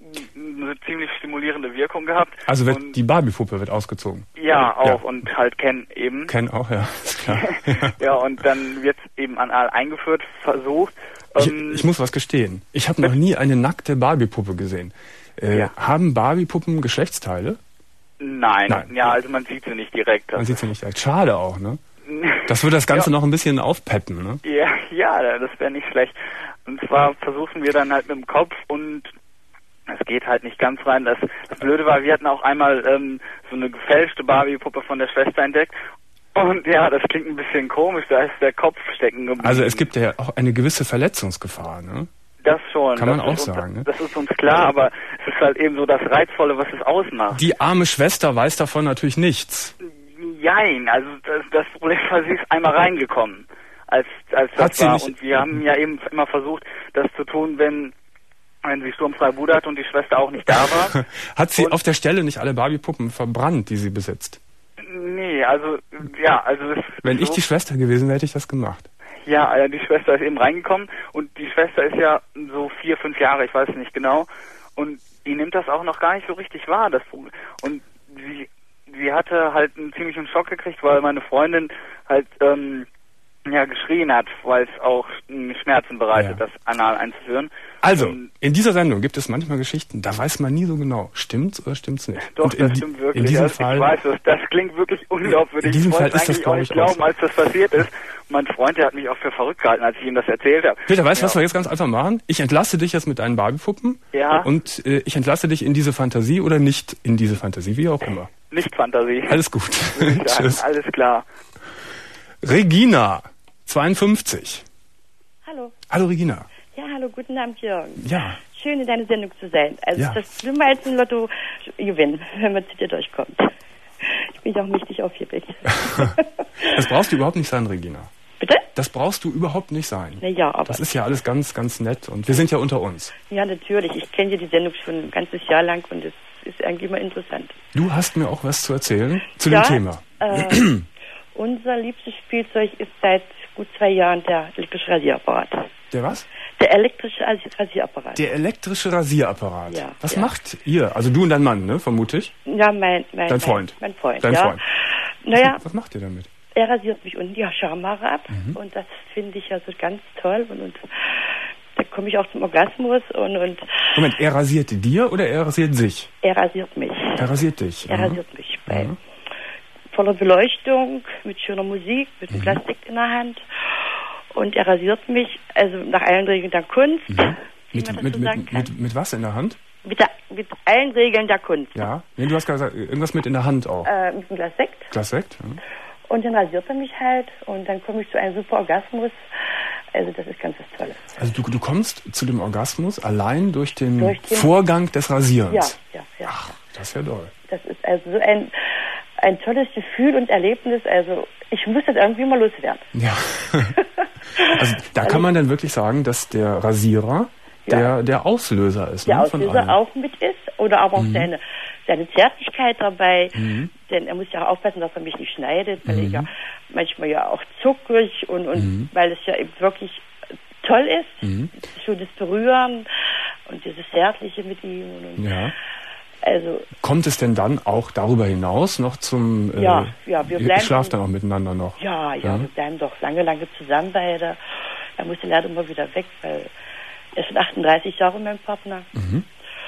F: eine ziemlich stimulierende Wirkung gehabt.
A: Also wird
F: und,
A: die Barbie-Puppe wird ausgezogen?
F: Ja, auch.
A: Ja.
F: Und halt Ken eben.
A: Ken auch, ja, ist klar.
F: Ja, und dann wird eben anal eingeführt, versucht.
A: Ich,
F: Ähm,
A: ich muss was gestehen. Ich habe noch nie eine nackte Barbie-Puppe gesehen. Äh,
F: Ja.
A: Haben Barbie-Puppen Geschlechtsteile?
F: nein,
A: Nein.
F: ja, also man sieht sie nicht direkt.
A: Man sieht sie nicht direkt. Schade auch, ne? Das würde das Ganze
F: Ja.
A: noch ein bisschen aufpeppen, ne?
F: Ja, ja, das wäre nicht schlecht. Und zwar versuchen wir dann halt mit dem Kopf und es geht halt nicht ganz rein. Das, das Blöde war, wir hatten auch einmal ähm, so eine gefälschte Barbie-Puppe von der Schwester entdeckt. Und ja, das klingt ein bisschen komisch, da ist der Kopf stecken geblieben.
A: Also es gibt ja auch eine gewisse Verletzungsgefahr, ne?
F: Das schon.
A: Kann man
F: das
A: auch
F: ist uns,
A: sagen, ne?
F: Das ist uns klar, aber es ist halt eben so das Reizvolle, was es ausmacht.
A: Die arme Schwester weiß davon natürlich nichts.
F: Jein, also das, das Problem war, sie ist einmal reingekommen, als, als
A: Hat
F: das
A: sie
F: war.
A: nicht-
F: Und wir haben ja eben immer versucht, das zu tun, wenn, wenn sie sturmfrei budert und die Schwester auch nicht da war.
A: Hat sie
F: Und-
A: auf der Stelle nicht alle Barbie-Puppen verbrannt, die sie besitzt?
F: Nee, also, ja, also es
A: Wenn
F: so,
A: ich die Schwester gewesen wäre, hätte ich das gemacht.
F: Ja, äh, die Schwester ist eben reingekommen und die Schwester ist ja so vier, fünf Jahre, ich weiß nicht genau. Und die nimmt das auch noch gar nicht so richtig wahr, das Problem. Und sie, sie hatte halt einen ziemlichen Schock gekriegt, weil meine Freundin halt, ähm, ja, geschrien hat, weil es auch mh, Schmerzen bereitet,
A: Ja.
F: das anal einzuführen.
A: Also,
F: Und
A: in dieser Sendung gibt es manchmal Geschichten, da weiß man nie so genau, stimmt's oder stimmt's nicht.
F: Doch,
A: Und in,
F: das
A: di-
F: stimmt wirklich.
A: in diesem
F: also,
A: Fall,
F: ich weiß es, das klingt wirklich unglaubwürdig.
A: In diesem
F: ich wollte
A: Fall ist das,
F: eigentlich
A: glaub
F: auch
A: ich,
F: nicht glauben,
A: auch
F: als das passiert ist. Mein Freund, der hat mich auch für verrückt gehalten, als ich ihm das erzählt habe.
A: Peter, weißt du,
F: ja.
A: was wir jetzt ganz einfach machen? Ich entlasse dich jetzt mit deinen Barbie-Puppen.
F: Ja.
A: Und äh, ich entlasse dich in diese Fantasie oder nicht in diese Fantasie, wie auch immer.
F: Nicht Fantasie.
A: Alles gut.
F: Würde ich sagen.
A: Tschüss.
F: Alles klar.
A: Regina, zweiundfünfzig.
G: Hallo.
A: Hallo Regina.
G: Ja, hallo, guten Abend, Jürgen.
A: Ja.
G: Schön, in deiner Sendung zu sein. Also
A: Ja.
G: das ist schlimmer als ein Lotto gewinnen, wenn man zu dir durchkommt. Ich bin ja auch mächtig aufgeregt.
A: Das brauchst du überhaupt nicht sein, Regina.
G: Bitte?
A: Das brauchst du überhaupt nicht sein.
G: Na ja, aber
A: Das ist ja alles ganz, ganz nett und wir sind ja unter uns.
G: ja, natürlich. Ich kenne ja die Sendung schon ein ganzes Jahr lang und es ist eigentlich immer interessant.
A: Du hast mir auch was zu erzählen zu
G: ja,
A: dem Thema.
G: Äh, unser liebstes Spielzeug ist seit gut zwei Jahren der elektrische Rasierapparat.
A: Der was?
G: Der elektrische Rasi- Rasierapparat.
A: Der elektrische Rasierapparat.
G: Ja,
A: Was
G: ja.
A: macht ihr? Also du und dein Mann, ne, vermute ich?
G: Ja, mein, mein,
A: Dein Freund.
G: Mein, mein Freund,
A: Dein
G: ja.
A: Freund.
G: Naja,
A: Was macht ihr damit?
G: er rasiert mich unten die Schamhaare ab
A: Mhm.
G: und das finde ich ja so ganz toll und, und da komme ich auch zum Orgasmus und, und
A: Moment, er rasiert dir oder er rasiert sich?
G: er rasiert mich.
A: Er rasiert dich.
G: Er
A: Mhm.
G: rasiert mich bei
A: Mhm.
G: voller Beleuchtung, mit schöner Musik, mit
A: Mhm.
G: einem Plastik in der Hand und er rasiert mich, also nach allen Regeln der Kunst, wie man
A: Mit,
G: das
A: mit,
G: so sagen
A: mit,
G: kann.
A: mit, mit was in der Hand?
G: Mit, der, mit allen Regeln der Kunst.
A: Ja. Nee, du hast gesagt, irgendwas mit in der Hand auch.
G: Äh, mit einem Glas Sekt.
A: Glas Sekt? Ja.
G: Und dann rasiert er mich halt und dann komme ich zu einem super Orgasmus. Also das ist ganz was Tolles.
A: Also du, du kommst zu dem Orgasmus allein durch den,
G: Durch den-
A: Vorgang des Rasierens.
G: Ja, ja, ja.
A: Ach, das ist ja toll.
G: Das ist also so ein, ein tolles Gefühl und Erlebnis. Also ich muss das irgendwie mal loswerden.
A: Ja. Also da kann man dann wirklich sagen, dass der Rasierer
G: Ja.
A: der, der Auslöser ist.
G: Der
A: ne, von
G: Auslöser
A: allem.
G: auch mit ist oder aber auch
A: Mhm.
G: seine, seine Zärtlichkeit dabei.
A: Mhm.
G: Denn er muss ja auch aufpassen, dass er mich nicht schneidet, weil
A: Mhm.
G: ich ja manchmal ja auch zuckrig und, und
A: Mhm.
G: weil es ja eben wirklich toll ist.
A: Mhm.
G: Schon das Berühren und dieses Zärtliche mit ihm. Und, und
A: Ja.
G: Also
A: Kommt es denn dann auch darüber hinaus noch zum äh,
G: Ja, ja, wir
A: ihr
G: bleiben-
A: schlaft dann auch miteinander noch?
G: ja, ja,
A: Ja.
G: wir bleiben doch lange, lange zusammen beide. Er musste leider immer wieder weg, weil er ist schon achtunddreißig Jahre mein Partner.
A: Mhm.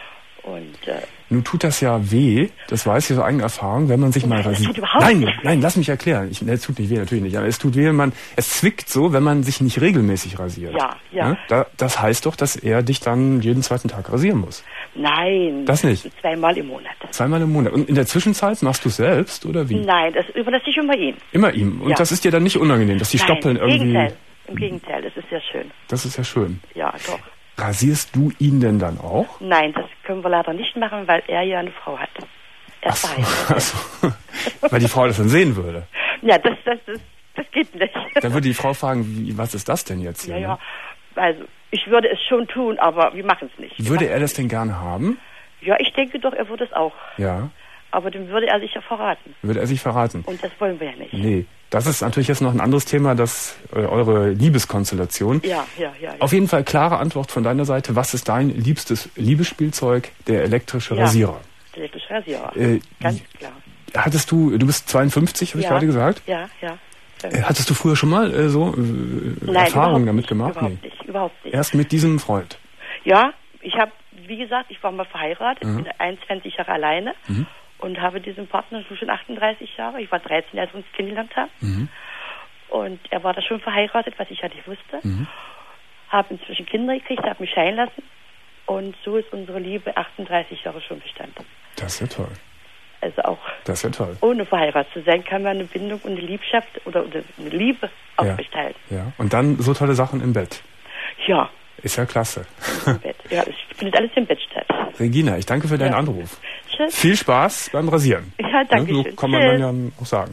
G: Und äh,
A: Nun tut das ja weh, das weiß ich aus eigener Erfahrung, wenn man sich mal
G: Nein, das
A: rasiert.
G: tut überhaupt
A: Nein,
G: nicht weh.
A: nein, lass mich erklären. Ich, ne, es tut nicht weh, natürlich nicht. Aber es tut weh, wenn man, es zwickt so, wenn man sich nicht regelmäßig rasiert.
G: Ja, ja.
A: Ne? Da, das heißt doch, dass er dich dann jeden zweiten Tag rasieren muss.
G: nein,
A: Das nicht?
G: zweimal im Monat.
A: Zweimal im Monat. Und in der Zwischenzeit machst du es selbst oder wie?
G: Nein, das überlasse ich immer ihm.
A: Immer ihm. Und
G: Ja.
A: das ist dir dann nicht unangenehm, dass die
G: Nein,
A: Stoppeln
G: im
A: irgendwie.
G: Gegenteil. Im Gegenteil, das ist sehr schön.
A: Das ist ja schön.
G: Ja, doch.
A: Rasierst du ihn denn dann auch?
G: Nein, das können wir leider nicht machen, weil er ja eine Frau hat. Er ist verheiratet.
A: Ach so. Weil die Frau das dann sehen würde.
G: Ja, das, das, das, das geht nicht.
A: Dann würde die Frau fragen, wie, was ist das denn jetzt hier?
G: Ja,
A: ne?
G: ja. Also, ich würde es schon tun, aber wir machen es nicht. Wir
A: Würde
G: machen
A: er das denn gerne haben?
G: es- Ja, ich denke doch, er würde es auch.
A: Ja.
G: Aber dann würde er sich ja verraten.
A: Würde er sich verraten?
G: Und das wollen wir ja nicht.
A: Nee. Das ist natürlich jetzt noch ein anderes Thema, das äh, eure Liebeskonstellation.
G: Ja, ja, ja. ja.
A: Auf jeden Fall klare Antwort von deiner Seite. Was ist dein liebstes Liebesspielzeug? Der elektrische
G: Ja.
A: Rasierer.
G: Der elektrische Rasierer.
A: Äh,
G: Ganz klar.
A: Hattest du, du bist zweiundfünfzig, habe ich
G: Ja.
A: gerade gesagt.
G: Ja, ja.
A: Äh, Hattest du früher schon mal äh, so äh,
G: Nein,
A: Erfahrungen
G: überhaupt
A: damit
G: nicht,
A: gemacht?
G: Überhaupt
A: Nee.
G: nicht, überhaupt nicht.
A: Erst mit diesem Freund?
G: Ja, ich habe, wie gesagt, ich war mal verheiratet,
A: Mhm.
G: bin einundzwanzig Jahre alleine
A: Mhm.
G: und habe diesen Partner schon achtunddreißig Jahre. Ich war dreizehn, als wir uns kennengelernt haben.
A: Mhm.
G: Und er war da schon verheiratet, was ich ja nicht wusste.
A: Mhm.
G: Habe inzwischen Kinder gekriegt, habe mich scheiden lassen. Und so ist unsere Liebe achtunddreißig Jahre schon bestanden.
A: Das ist ja toll.
G: Also auch
A: Das ist ja toll.
G: ohne verheiratet zu sein, kann man eine Bindung und eine Liebschaft oder, oder eine Liebe aufrechterhalten.
A: Ja. Und dann so tolle Sachen im Bett.
G: Ja.
A: Ist ja klasse.
G: Im Bett. Ja, es findet alles im Bett statt.
A: Regina, ich danke für deinen
G: Ja.
A: Anruf.
G: Tschüss.
A: Viel Spaß beim Rasieren.
G: Ja, danke
A: Ne,
G: schön.
A: so kann man
G: Tschüss.
A: dann ja auch sagen.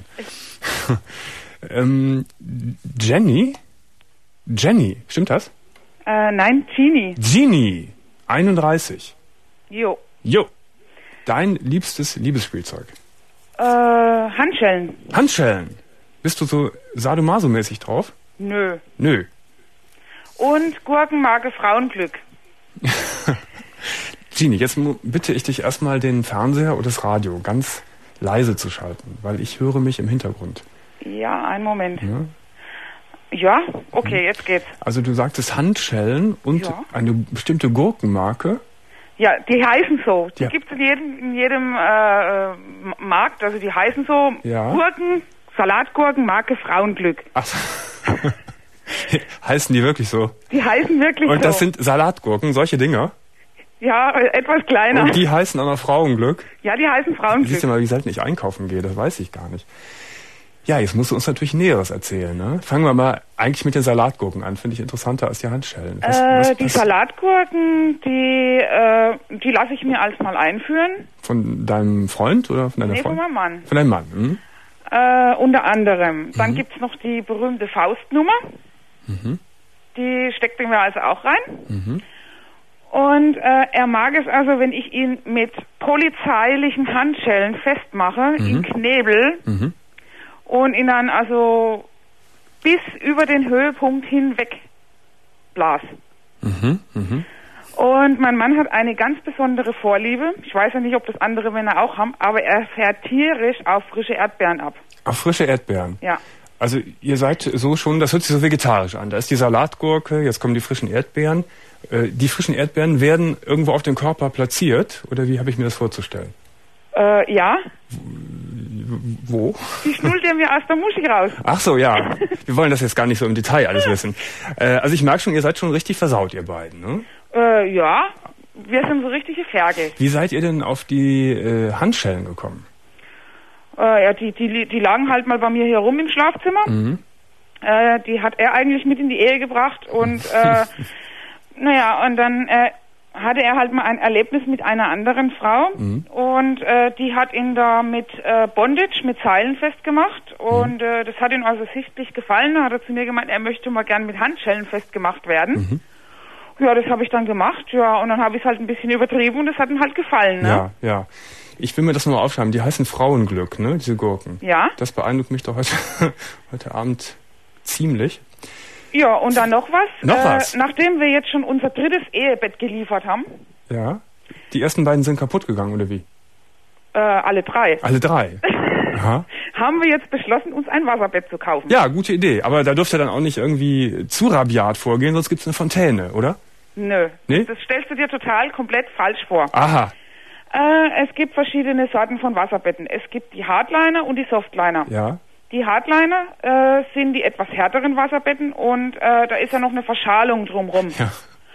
A: ähm, Jenny? Jenny, stimmt das?
H: Äh, nein, Genie.
A: Genie, einunddreißig.
H: Jo.
A: Jo. Dein liebstes Liebesspielzeug?
H: Äh, Handschellen.
A: Handschellen. Bist du so sadomaso-mäßig drauf?
H: Nö.
A: Nö.
H: Und Gurkenmarke Frauenglück.
A: Genie, jetzt mu- bitte ich dich erstmal den Fernseher oder das Radio ganz leise zu schalten, weil ich höre mich im Hintergrund.
H: Ja, einen Moment.
A: Ja?
H: Ja, okay, jetzt geht's.
A: Also du sagtest Handschellen und
H: Ja.
A: eine bestimmte Gurkenmarke.
H: Ja, die heißen so. Die
A: Ja.
H: gibt's in jedem, in jedem äh, äh, Markt. Also die heißen so
A: Ja.
H: Gurken, Salatgurken, Marke Frauenglück.
A: Ach, heißen die wirklich so?
H: Die heißen wirklich
A: Und
H: so.
A: das sind Salatgurken, solche Dinger.
H: Ja, äh, etwas kleiner.
A: Und die heißen auch noch Frauenglück.
H: Ja, die heißen
A: Siehst
H: Frauenglück.
A: du mal, wie selten ich einkaufen gehe, das weiß ich gar nicht. Ja, jetzt musst du uns natürlich Näheres erzählen, ne? Fangen wir mal eigentlich mit den Salatgurken an, finde ich interessanter als die Handschellen. Was,
H: Äh,
A: was,
H: die
A: was
H: Salatgurken, die, äh, die lasse ich mir als mal einführen.
A: von deinem Freund oder von deiner
H: Nee, von
A: Freundin?
H: meinem Mann.
A: Von deinem Mann, hm?
H: Äh, unter anderem. Dann
A: Mhm.
H: gibt's noch die berühmte Faustnummer.
A: Mhm.
H: Die steckt er mir also auch rein.
A: Mhm.
H: Und äh, er mag es also, wenn ich ihn mit polizeilichen Handschellen festmache,
A: Mhm.
H: ihn knebel
A: Mhm.
H: und ihn dann also bis über den Höhepunkt hinweg blas.
A: Mhm. Mhm.
H: Und mein Mann hat eine ganz besondere Vorliebe. Ich weiß ja nicht, ob das andere Männer auch haben, aber er fährt tierisch auf frische Erdbeeren ab.
A: Auf frische Erdbeeren.
H: Ja.
A: Also ihr seid so schon, das hört sich so vegetarisch an. Da ist die Salatgurke, jetzt kommen die frischen Erdbeeren. Äh, die frischen Erdbeeren werden irgendwo auf dem Körper platziert, oder wie habe ich mir das vorzustellen?
H: Äh, ja,
A: Wo?
H: die schnullt er mir aus der Muschi raus.
A: Ach so, ja. Wir wollen das jetzt gar nicht so im Detail alles wissen. Äh, also ich merke schon, ihr seid schon richtig versaut, ihr beiden, ne?
H: Äh, ja, wir sind so richtige Ferge.
A: Wie seid ihr denn auf die äh, Handschellen gekommen?
H: Äh, ja, die, die, die lagen halt mal bei mir hier rum im Schlafzimmer.
A: Mhm.
H: Äh, die hat er eigentlich mit in die Ehe gebracht und äh, naja, und dann äh, hatte er halt mal ein Erlebnis mit einer anderen Frau
A: Mhm.
H: und äh, die hat ihn da mit äh, Bondage, mit Seilen festgemacht und äh, das hat ihm also sichtlich gefallen. Da hat er zu mir gemeint, er möchte mal gern mit Handschellen festgemacht werden.
A: Mhm.
H: Ja, das habe ich dann gemacht, ja, und dann habe ich es halt ein bisschen übertrieben und das hat ihm halt gefallen, ne?
A: Ja, ja. Ich will mir das nochmal aufschreiben. Die heißen Frauenglück, ne? Diese Gurken.
H: Ja.
A: Das beeindruckt mich doch heute, heute Abend ziemlich.
H: Ja, und dann noch was.
A: Noch
H: äh,
A: was?
H: Nachdem wir jetzt schon unser drittes Ehebett geliefert haben,
A: Ja. Die ersten beiden sind kaputt gegangen, oder wie?
H: äh, alle drei,
A: Alle drei. Aha.
H: haben wir jetzt beschlossen, uns ein Wasserbett zu kaufen.
A: Ja, gute Idee. Aber da dürft ihr dann auch nicht irgendwie zu rabiat vorgehen, sonst gibt's eine Fontäne, oder?
H: Nö,
A: Nee?
H: das stellst du dir total komplett falsch vor.
A: Aha.
H: Äh, es gibt verschiedene Sorten von Wasserbetten. Es gibt die Hardliner und die Softliner.
A: Ja.
H: Die Hardliner äh, sind die etwas härteren Wasserbetten und äh, da ist ja noch eine Verschalung drumrum.
A: Ja.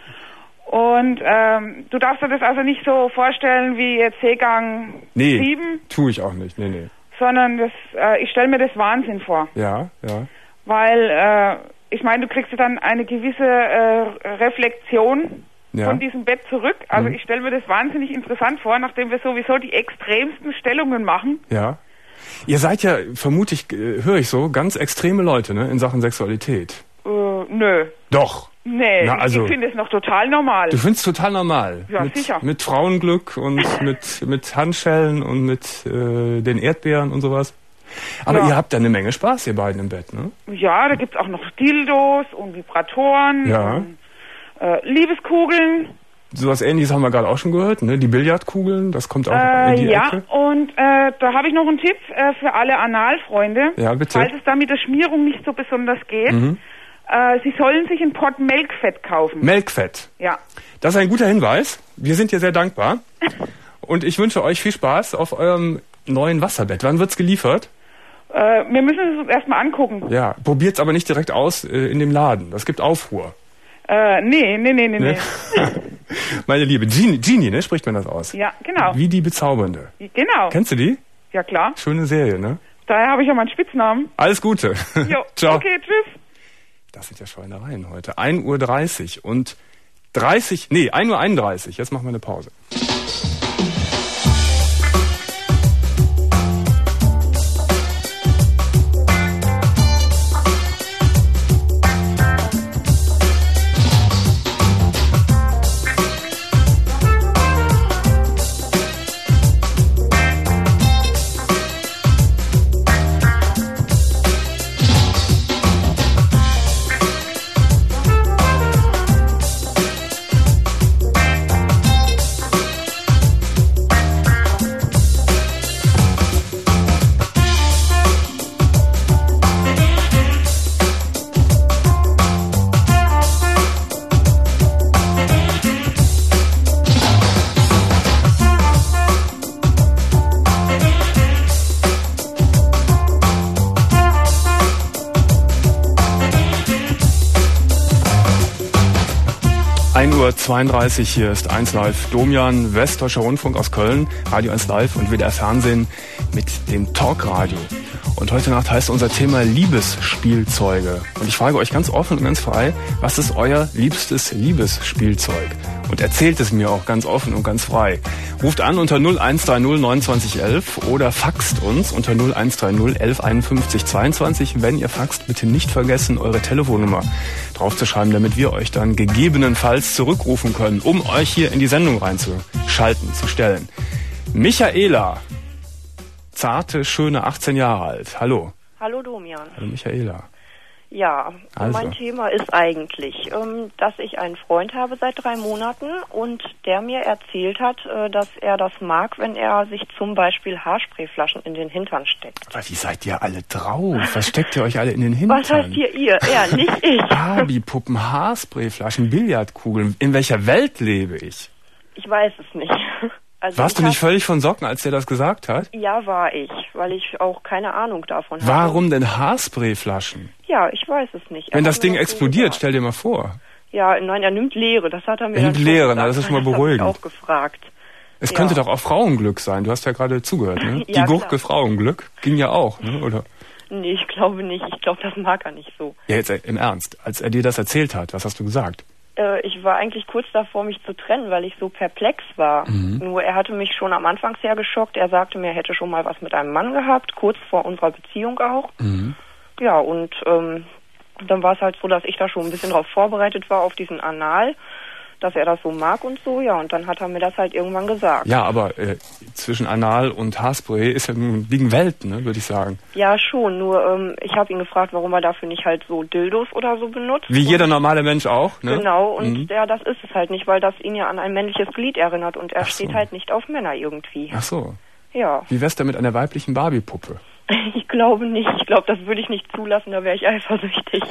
H: Und ähm, du darfst dir das also nicht so vorstellen wie jetzt Seegang
A: Nee,
H: sieben,
A: tue ich auch nicht. Nee, nee.
H: sondern das, äh, ich stelle mir das Wahnsinn vor.
A: Ja, ja.
H: Weil, äh, ich meine, du kriegst ja dann eine gewisse äh, Reflexion
A: Ja.
H: von diesem Bett zurück. Also
A: Mhm.
H: ich stelle mir das wahnsinnig interessant vor, nachdem wir sowieso die extremsten Stellungen machen.
A: Ja. Ihr seid ja, vermute ich, äh, höre ich so, ganz extreme Leute, ne, in Sachen Sexualität.
H: Äh, nö.
A: Doch.
H: Nee,
A: Na, also-
H: ich finde es noch total normal.
A: Du findest total normal.
H: Ja,
A: mit,
H: sicher.
A: Mit Frauenglück und mit, mit Handschellen und mit äh, den Erdbeeren und sowas. Aber
H: Ja.
A: ihr habt ja eine Menge Spaß, ihr beiden im Bett, ne?
H: Ja, da gibt's auch noch Dildos und Vibratoren
A: Ja.
H: und äh, Liebeskugeln.
A: Sowas Ähnliches haben wir gerade auch schon gehört, ne? Die Billardkugeln, das kommt auch
H: Äh,
A: in die
H: ja,
A: Ecke.
H: und äh, da habe ich noch einen Tipp äh, für alle Analfreunde.
A: Ja, bitte.
H: Falls es da mit der Schmierung nicht so besonders geht,
A: Mhm.
H: Äh, Sie sollen sich ein Pott Melkfett kaufen.
A: Melkfett.
H: Ja.
A: Das ist ein guter Hinweis. Wir sind dir sehr dankbar. Und ich wünsche euch viel Spaß auf eurem neuen Wasserbett. Wann wird's geliefert?
H: Äh, wir müssen es uns erstmal angucken.
A: Ja, probiert's aber nicht direkt aus äh, in dem Laden. Das gibt Aufruhr.
H: Äh, nee, nee, nee, nee, nee.
A: Meine Liebe, Genie, Genie, ne, spricht man das aus?
H: Ja, genau.
A: Wie die Bezaubernde.
H: Genau.
A: Kennst du die?
H: Ja, klar.
A: Schöne Serie, ne?
H: Daher habe ich ja meinen Spitznamen.
A: Alles Gute.
H: Jo,
A: ciao.
H: Okay, tschüss.
A: Das sind ja Schweinereien heute. ein Uhr dreißig und dreißig, nee, ein Uhr einunddreißig. Jetzt machen wir eine Pause. ein Uhr zweiunddreißig, hier ist eins Live Domian, Westdeutscher Rundfunk aus Köln, Radio eins Live und W D R Fernsehen mit dem Talkradio. Und heute Nacht heißt unser Thema Liebesspielzeuge. Und ich frage euch ganz offen und ganz frei, was ist euer liebstes Liebesspielzeug? Und erzählt es mir auch ganz offen und ganz frei. Ruft an unter null eins drei null neunundzwanzig elf oder faxt uns unter null eins drei null elf einundfünfzig zweiundzwanzig. Wenn ihr faxt, bitte nicht vergessen, eure Telefonnummer draufzuschreiben, damit wir euch dann gegebenenfalls zurückrufen können, um euch hier in die Sendung reinzuschalten, zu stellen. Michaela, zarte, schöne achtzehn Jahre alt. Hallo.
I: Hallo Domian.
A: Hallo Michaela.
I: Ja,
A: also.
I: Mein Thema ist eigentlich, ähm, dass ich einen Freund habe seit drei Monaten und der mir erzählt hat, äh, dass er das mag, wenn er sich zum Beispiel Haarsprayflaschen in den Hintern steckt.
A: Aber wie seid ihr alle drauf? Was steckt ihr euch alle in den Hintern?
I: Was heißt hier ihr? Er, nicht ich.
A: Barbie-Puppen, Haarsprayflaschen, Billardkugeln. In welcher Welt lebe ich?
I: Ich weiß es nicht. Also
A: Warst du nicht völlig von Socken, als der das gesagt hat?
I: Ja, war ich, weil ich auch keine Ahnung davon habe.
A: Warum denn Haarsprayflaschen?
I: Ja, ich weiß es nicht. Er
A: Wenn das
I: hat
A: Ding
I: mir
A: explodiert,
I: so
A: stell dir mal vor.
I: Ja, nein, er nimmt Leere, das hat er mir
A: Er
I: dann
A: nimmt
I: schon
A: Leere,
I: gesagt.
A: na, das ist schon mal
I: Das
A: beruhigend.
I: hab ich auch gefragt.
A: Es
I: Ja.
A: könnte doch auch Frauenglück sein, du hast ja gerade zugehört, ne?
I: Ja,
A: Die Gurke
I: klar.
A: Frauenglück ging ja auch, ne? Oder?
I: Nee, ich glaube nicht. Ich glaube, das mag er nicht so.
A: Ja, jetzt im Ernst, als er dir das erzählt hat, was hast du gesagt?
I: Äh, ich war eigentlich kurz davor, mich zu trennen, weil ich so perplex war.
A: Mhm.
I: Nur er hatte mich schon am Anfang sehr geschockt. Er sagte mir, er hätte schon mal was mit einem Mann gehabt, kurz vor unserer Beziehung auch.
A: Mhm.
I: Ja, und ähm, dann war es halt so, dass ich da schon ein bisschen drauf vorbereitet war, auf diesen Anal, dass er das so mag und so. Ja, und dann hat er mir das halt irgendwann gesagt.
A: Ja, aber äh, zwischen Anal und Haarspray ist ja nun liegen Welten, ne, würde ich sagen.
I: Ja, schon. Nur ähm, ich habe ihn gefragt, warum er dafür nicht halt so Dildos oder so benutzt.
A: Wie jeder normale Mensch auch, ne?
I: Genau, und
A: Mhm.
I: ja, das ist es halt nicht, weil das ihn ja an ein männliches Glied erinnert und er
A: Ach so.
I: steht halt nicht auf Männer irgendwie.
A: Ach so.
I: Ja,
A: Wie wär's denn mit einer weiblichen Barbie-Puppe?
I: ich glaube nicht. Ich glaube, das würde ich nicht zulassen, da wäre ich eifersüchtig.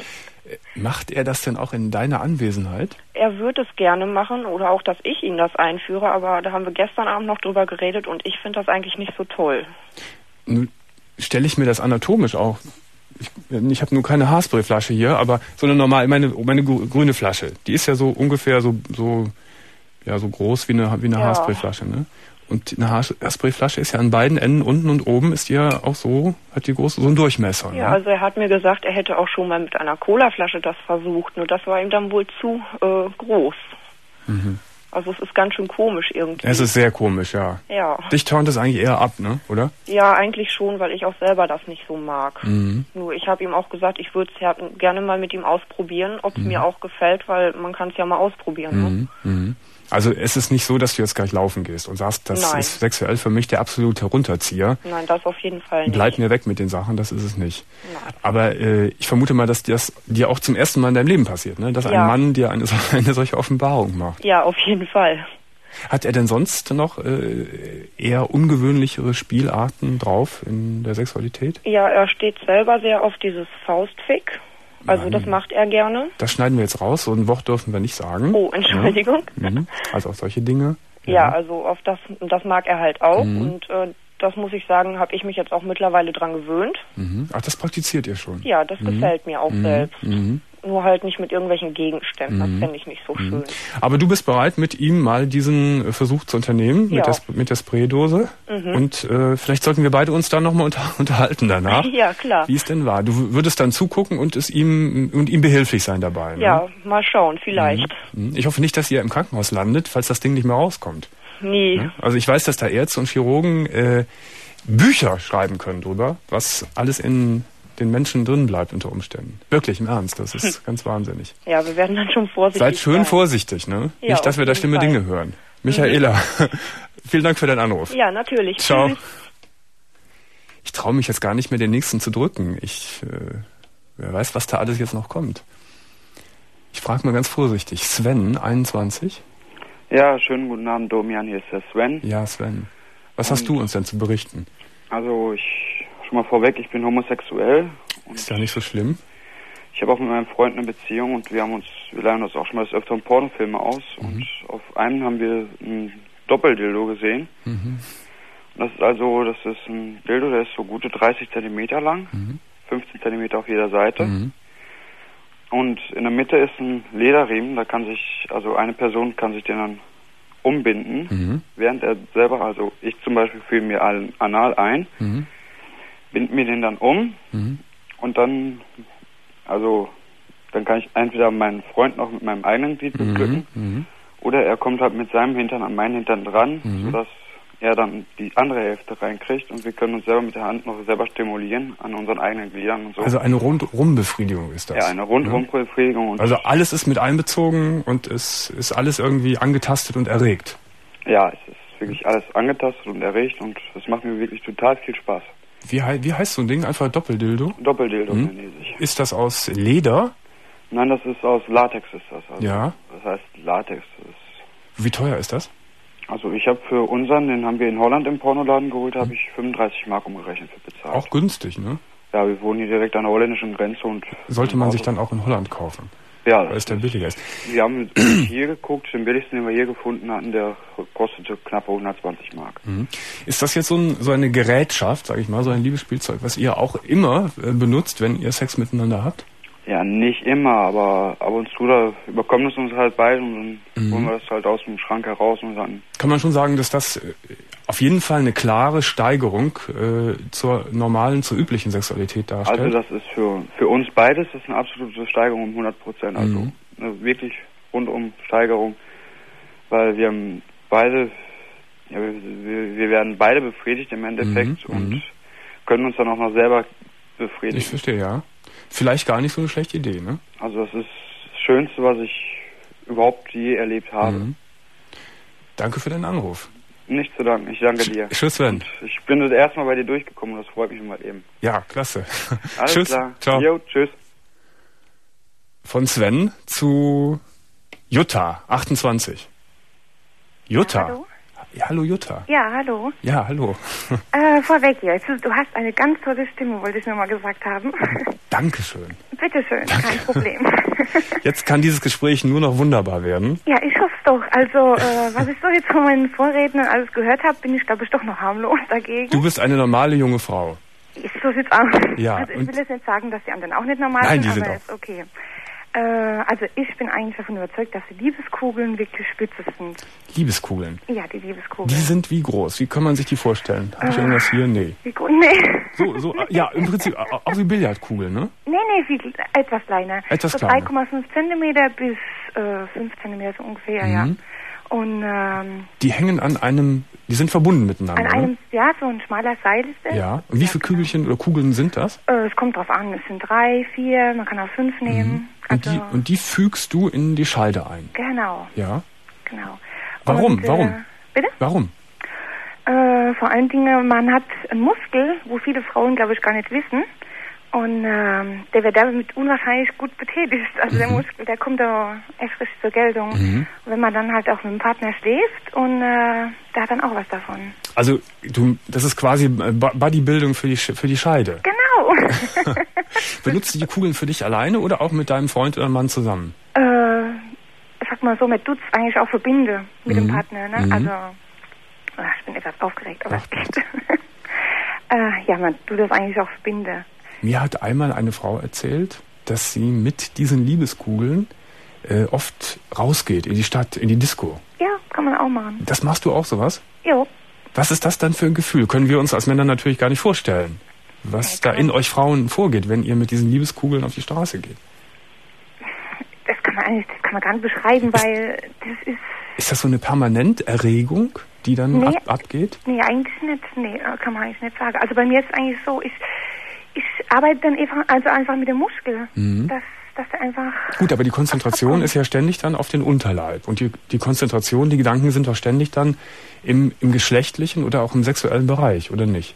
A: Macht er das denn auch in deiner Anwesenheit?
I: Er würde es gerne machen oder auch, dass ich ihm das einführe, aber da haben wir gestern Abend noch drüber geredet und ich finde das eigentlich nicht so toll.
A: Nun stelle ich mir das anatomisch auch. Ich, ich habe nur keine Haarsprayflasche hier, aber so eine normale, meine, meine gr- grüne Flasche, die ist ja so ungefähr so, so, ja, so groß wie eine, wie eine
I: Ja.
A: Haarsprayflasche, ne? Und eine Haars- Haarsprayflasche ist ja an beiden Enden, unten und oben, ist die ja auch so, hat die groß, so einen Durchmesser.
I: Ja,
A: ne?
I: also er hat mir gesagt, er hätte auch schon mal mit einer Colaflasche das versucht, nur das war ihm dann wohl zu äh, groß.
A: Mhm.
I: Also es ist ganz schön komisch irgendwie.
A: Es ist sehr komisch, ja.
I: Ja.
A: Dich turnt es eigentlich eher ab, ne? Oder?
I: Ja, eigentlich schon, weil ich auch selber das nicht so mag.
A: Mhm.
I: Nur ich habe ihm auch gesagt, ich würde es ja gerne mal mit ihm ausprobieren, ob es
A: Mhm.
I: mir auch gefällt, weil man kann es ja mal ausprobieren. Ne?
A: Mhm. Mhm. Also es ist nicht so, dass du jetzt gleich laufen gehst und sagst, das
I: Nein.
A: ist sexuell für mich der absolute Runterzieher.
I: Nein, das auf jeden Fall nicht.
A: Bleib mir weg mit den Sachen, das ist es nicht.
I: Nein.
A: Aber äh, ich vermute mal, dass das dir auch zum ersten Mal in deinem Leben passiert, ne? Dass
I: Ja.
A: ein Mann dir eine, so- eine solche Offenbarung macht.
I: Ja, auf jeden Fall.
A: Hat er denn sonst noch äh, eher ungewöhnlichere Spielarten drauf in der Sexualität?
I: Ja, er steht selber sehr auf dieses Faustfick. Also
A: Nein.
I: das macht er gerne.
A: Das schneiden wir jetzt raus, so ein Wort dürfen wir nicht sagen.
I: Oh, Entschuldigung.
A: Ja. Mhm. Also auch solche Dinge.
I: Ja, ja, also auf das, das mag er halt auch. Mhm. Und äh, das muss ich sagen, habe ich mich jetzt auch mittlerweile dran gewöhnt.
A: Mhm. Ach, das praktiziert ihr schon?
I: Ja, das mhm. gefällt mir auch
A: mhm.
I: selbst.
A: Mhm.
I: Nur halt nicht mit irgendwelchen Gegenständen. Das fände ich nicht so
A: mhm.
I: schön.
A: Aber du bist bereit, mit ihm mal diesen Versuch zu unternehmen,
I: ja.
A: mit, der, mit der Spraydose. Mhm. Und äh, vielleicht sollten wir beide uns dann nochmal unter, unterhalten danach.
I: Ja, klar.
A: Wie es denn war. Du würdest dann zugucken und es ihm und ihm behilflich sein dabei. Ne?
I: Ja, mal schauen, vielleicht.
A: Mhm. Ich hoffe nicht, dass ihr im Krankenhaus landet, falls das Ding nicht mehr rauskommt.
I: Nie.
A: Ne? Also ich weiß, dass da Ärzte und Chirurgen äh, Bücher schreiben können drüber, was alles in den Menschen drin bleibt unter Umständen. Wirklich, im Ernst, das ist hm. ganz wahnsinnig.
I: Ja, wir werden dann schon vorsichtig
A: Seid schön
I: sein.
A: vorsichtig, ne?
I: Ja,
A: nicht, dass wir da schlimme
I: Fall.
A: Dinge hören. Michaela, mhm. vielen Dank für deinen Anruf.
I: Ja, natürlich.
A: Ciao.
I: Tschüss.
A: Ich traue mich jetzt gar nicht mehr, den nächsten zu drücken. Ich, äh, wer weiß, was da alles jetzt noch kommt. Ich frage mal ganz vorsichtig. Sven, einundzwanzig.
J: Ja, schönen guten Abend, Domian, hier ist der Sven.
A: Ja, Sven. Was
J: Und
A: hast du uns denn zu berichten?
J: Also ich, schon mal vorweg, ich bin homosexuell.
A: Ist ja nicht so schlimm.
J: Ich habe auch mit meinem Freund eine Beziehung und wir haben uns, wir leihen uns auch schon mal des Öfteren Pornofilme aus. Mhm. Und auf einem haben wir ein Doppeldildo gesehen. Mhm. Das ist also, das ist ein Dildo, der ist so gute dreißig Zentimeter lang, mhm. fünfzehn Zentimeter auf jeder Seite. Mhm. Und in der Mitte ist ein Lederriemen, da kann sich, also eine Person kann sich den dann umbinden, mhm. während er selber, also ich zum Beispiel fühle mir anal ein, mhm. bind mir den dann um mhm. und dann, also dann kann ich entweder meinen Freund noch mit meinem eigenen Glied beglücken mhm. oder er kommt halt mit seinem Hintern an meinen Hintern dran, mhm. sodass er dann die andere Hälfte reinkriegt und wir können uns selber mit der Hand noch selber stimulieren an unseren eigenen Gliedern und so.
A: Also eine Rundrumbefriedigung ist das?
J: Ja, eine Rundrumbefriedigung.
A: Also alles ist mit einbezogen und es ist alles irgendwie angetastet und erregt?
J: Ja, es ist wirklich alles angetastet und erregt und es macht mir wirklich total viel Spaß.
A: Wie, wie heißt so ein Ding? Einfach Doppeldildo?
J: Doppeldildo,
A: hm?
J: nenne ich.
A: Ist das aus Leder?
J: Nein, das ist aus Latex ist das. Also
A: ja.
J: Das heißt Latex. Das ist
A: wie teuer ist das?
J: Also ich habe für unseren, den haben wir in Holland im Pornoladen geholt, habe ich fünfunddreißig Mark umgerechnet für bezahlt.
A: Auch günstig, ne?
J: Ja, wir wohnen hier direkt an der holländischen Grenze und...
A: Sollte man sich dann auch in Holland kaufen?
J: Ja.
A: Weil es der billiger ist.
J: Wir haben hier geguckt, den billigsten, den wir hier gefunden hatten, der kostete knapp hundertzwanzig Mark.
A: Mhm. Ist das jetzt so, ein, so eine Gerätschaft, sag ich mal, so ein Liebesspielzeug, was ihr auch immer äh, benutzt, wenn ihr Sex miteinander habt?
J: Ja, nicht immer, aber ab und zu, da überkommen es uns halt beide und dann mhm. holen wir das halt aus dem Schrank heraus und dann...
A: Kann man schon sagen, dass das auf jeden Fall eine klare Steigerung äh, zur normalen, zur üblichen Sexualität darstellt?
J: Also das ist für für uns beides das ist eine absolute Steigerung um hundert Prozent, also mhm. eine wirklich rundum Steigerung, weil wir haben beide, ja, wir, wir werden beide befriedigt im Endeffekt mhm. und mhm. können uns dann auch noch selber befriedigen.
A: Ich verstehe, ja. Vielleicht gar nicht so eine schlechte Idee, ne?
J: Also das ist das Schönste, was ich überhaupt je erlebt habe. Mhm.
A: Danke für deinen Anruf.
J: Nicht zu danken, ich danke dir.
A: Tschüss, Sven.
J: Und ich bin das erste Mal bei dir durchgekommen und das freut mich mal eben.
A: Ja, klasse.
J: Alles
A: tschüss.
J: Klar.
A: Ciao.
J: Jo, tschüss.
A: Von Sven zu Jutta, achtundzwanzig. Jutta.
K: Ja, hallo?
A: Ja, hallo Jutta.
K: Ja, hallo.
A: Ja, hallo.
K: Äh, vorweg jetzt. Du hast eine ganz tolle Stimme, wollte ich nur mal gesagt haben.
A: Dankeschön.
K: Bitteschön,
A: Danke.
K: kein Problem.
A: Jetzt kann dieses Gespräch nur noch wunderbar werden.
K: Ja, ich hoffe es doch. Also, äh, was ich so jetzt von meinen Vorrednern alles gehört habe, bin ich, glaube ich, doch noch harmlos dagegen.
A: Du bist eine normale junge Frau.
K: So sieht's aus.
A: Ja,
K: also ich will jetzt nicht sagen, dass die anderen auch nicht normal
A: Nein,
K: sind,
A: die
K: aber
A: sind
K: ist okay. Äh, also ich bin eigentlich davon überzeugt, dass die Liebeskugeln wirklich spitze sind.
A: Liebeskugeln?
K: Ja, die Liebeskugeln.
A: Die sind wie groß? Wie kann man sich die vorstellen? Habe ich äh, irgendwas hier? Nee.
K: Wie groß? Nee.
A: So, so, ja, im Prinzip auch wie Billardkugeln, ne?
K: Nee, nee, viel, etwas kleiner.
A: Etwas
K: so
A: kleiner.
K: drei Komma fünf Zentimeter bis äh, fünf Zentimeter so ungefähr, mhm. ja. Und ähm,
A: die hängen an einem, die sind verbunden miteinander.
K: An einem,
A: ne?
K: ja, so ein schmaler Seil ist es.
A: Ja. Und wie viele Kügelchen oder Kugeln sind das?
K: Äh, es kommt drauf an. Es sind drei, vier, man kann auch fünf nehmen.
A: Mhm. Und,
K: also,
A: die, und die fügst du in die Scheide ein?
K: Genau.
A: Ja.
K: Genau.
A: Warum?
K: Und,
A: Warum?
K: Äh, bitte?
A: Warum?
K: Äh, vor allen Dingen, man hat einen Muskel, wo viele Frauen, glaube ich, gar nicht wissen. Und ähm, der wird damit unwahrscheinlich gut betätigt. Also mhm. der Muskel, der kommt da echt richtig zur Geltung. Mhm. Und wenn man dann halt auch mit dem Partner schläft und äh, der hat dann auch was davon.
A: Also du, das ist quasi Bodybuilding für die für die Scheide.
K: Genau.
A: Benutzt du die Kugeln für dich alleine oder auch mit deinem Freund oder Mann zusammen?
K: Äh, ich sag mal so, man tut es eigentlich auch verbinde mit
A: Mhm.
K: dem Partner. Ne?
A: Mhm.
K: Also, ach, ich bin etwas aufgeregt, aber echt. äh, ja, man tut das eigentlich auch verbinde.
A: Mir hat einmal eine Frau erzählt, dass sie mit diesen Liebeskugeln äh, oft rausgeht in die Stadt, in die Disco.
K: Ja, kann man auch machen.
A: Das machst du auch sowas?
K: Jo.
A: Was ist das dann für ein Gefühl? Können wir uns als Männer natürlich gar nicht vorstellen, was da in euch Frauen vorgeht, wenn ihr mit diesen Liebeskugeln auf die Straße geht.
K: Das kann man eigentlich, das kann man gar nicht beschreiben, weil das ist...
A: Ist das so eine Permanenterregung, die dann
K: Nee.
A: ab, abgeht?
K: Nee, eigentlich nicht. Nee, kann man eigentlich nicht sagen. Also bei mir ist es eigentlich so, ich, ich arbeite dann einfach, also einfach mit dem Muskel.
A: Mhm.
K: Dass, dass der einfach...
A: Gut, aber die Konzentration ist ja ständig dann auf den Unterleib. Und die, die Konzentration, die Gedanken sind doch ständig dann im, im geschlechtlichen oder auch im sexuellen Bereich, oder nicht?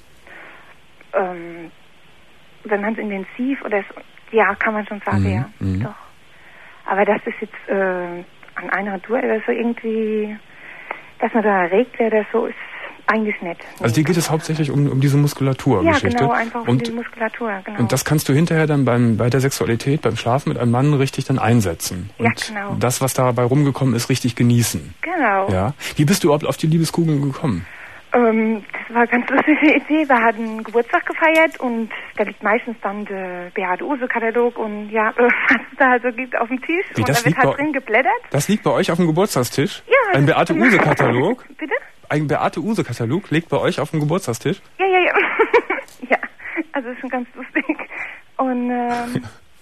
K: Ähm, wenn man es intensiv oder so, ja, kann man schon sagen,
A: Mhm,
K: ja,
A: mhm.
K: doch. Aber das ist jetzt äh, an einer Tour oder so irgendwie, dass man da erregt wird oder so, ist eigentlich nicht.
A: Also dir geht es hauptsächlich um, um diese Muskulaturgeschichte.
K: Ja, genau, einfach um
A: und,
K: die Muskulatur, genau.
A: und das kannst du hinterher dann beim, bei der Sexualität, beim Schlafen mit einem Mann richtig dann einsetzen.
K: Ja,
A: Und
K: genau.
A: das, was dabei rumgekommen ist, richtig genießen.
K: Genau.
A: Ja. Wie bist du überhaupt auf die Liebeskugeln gekommen?
K: Ähm, das war eine ganz lustige Idee. Wir hatten Geburtstag gefeiert und da liegt meistens dann der Beate Uhse-Katalog und ja, äh, was es da also gibt auf dem Tisch.
A: Wie,
K: und
A: das
K: da wird
A: liegt
K: halt
A: bei-
K: drin geblättert.
A: Das liegt bei euch auf dem Geburtstagstisch?
K: Ja.
A: Ein
K: das-
A: Beate-Use-Katalog?
K: Bitte?
A: Ein Beate-Use-Katalog liegt bei euch auf dem Geburtstagstisch?
K: Ja, ja, ja. ja, also ist schon ganz lustig. Und, ähm,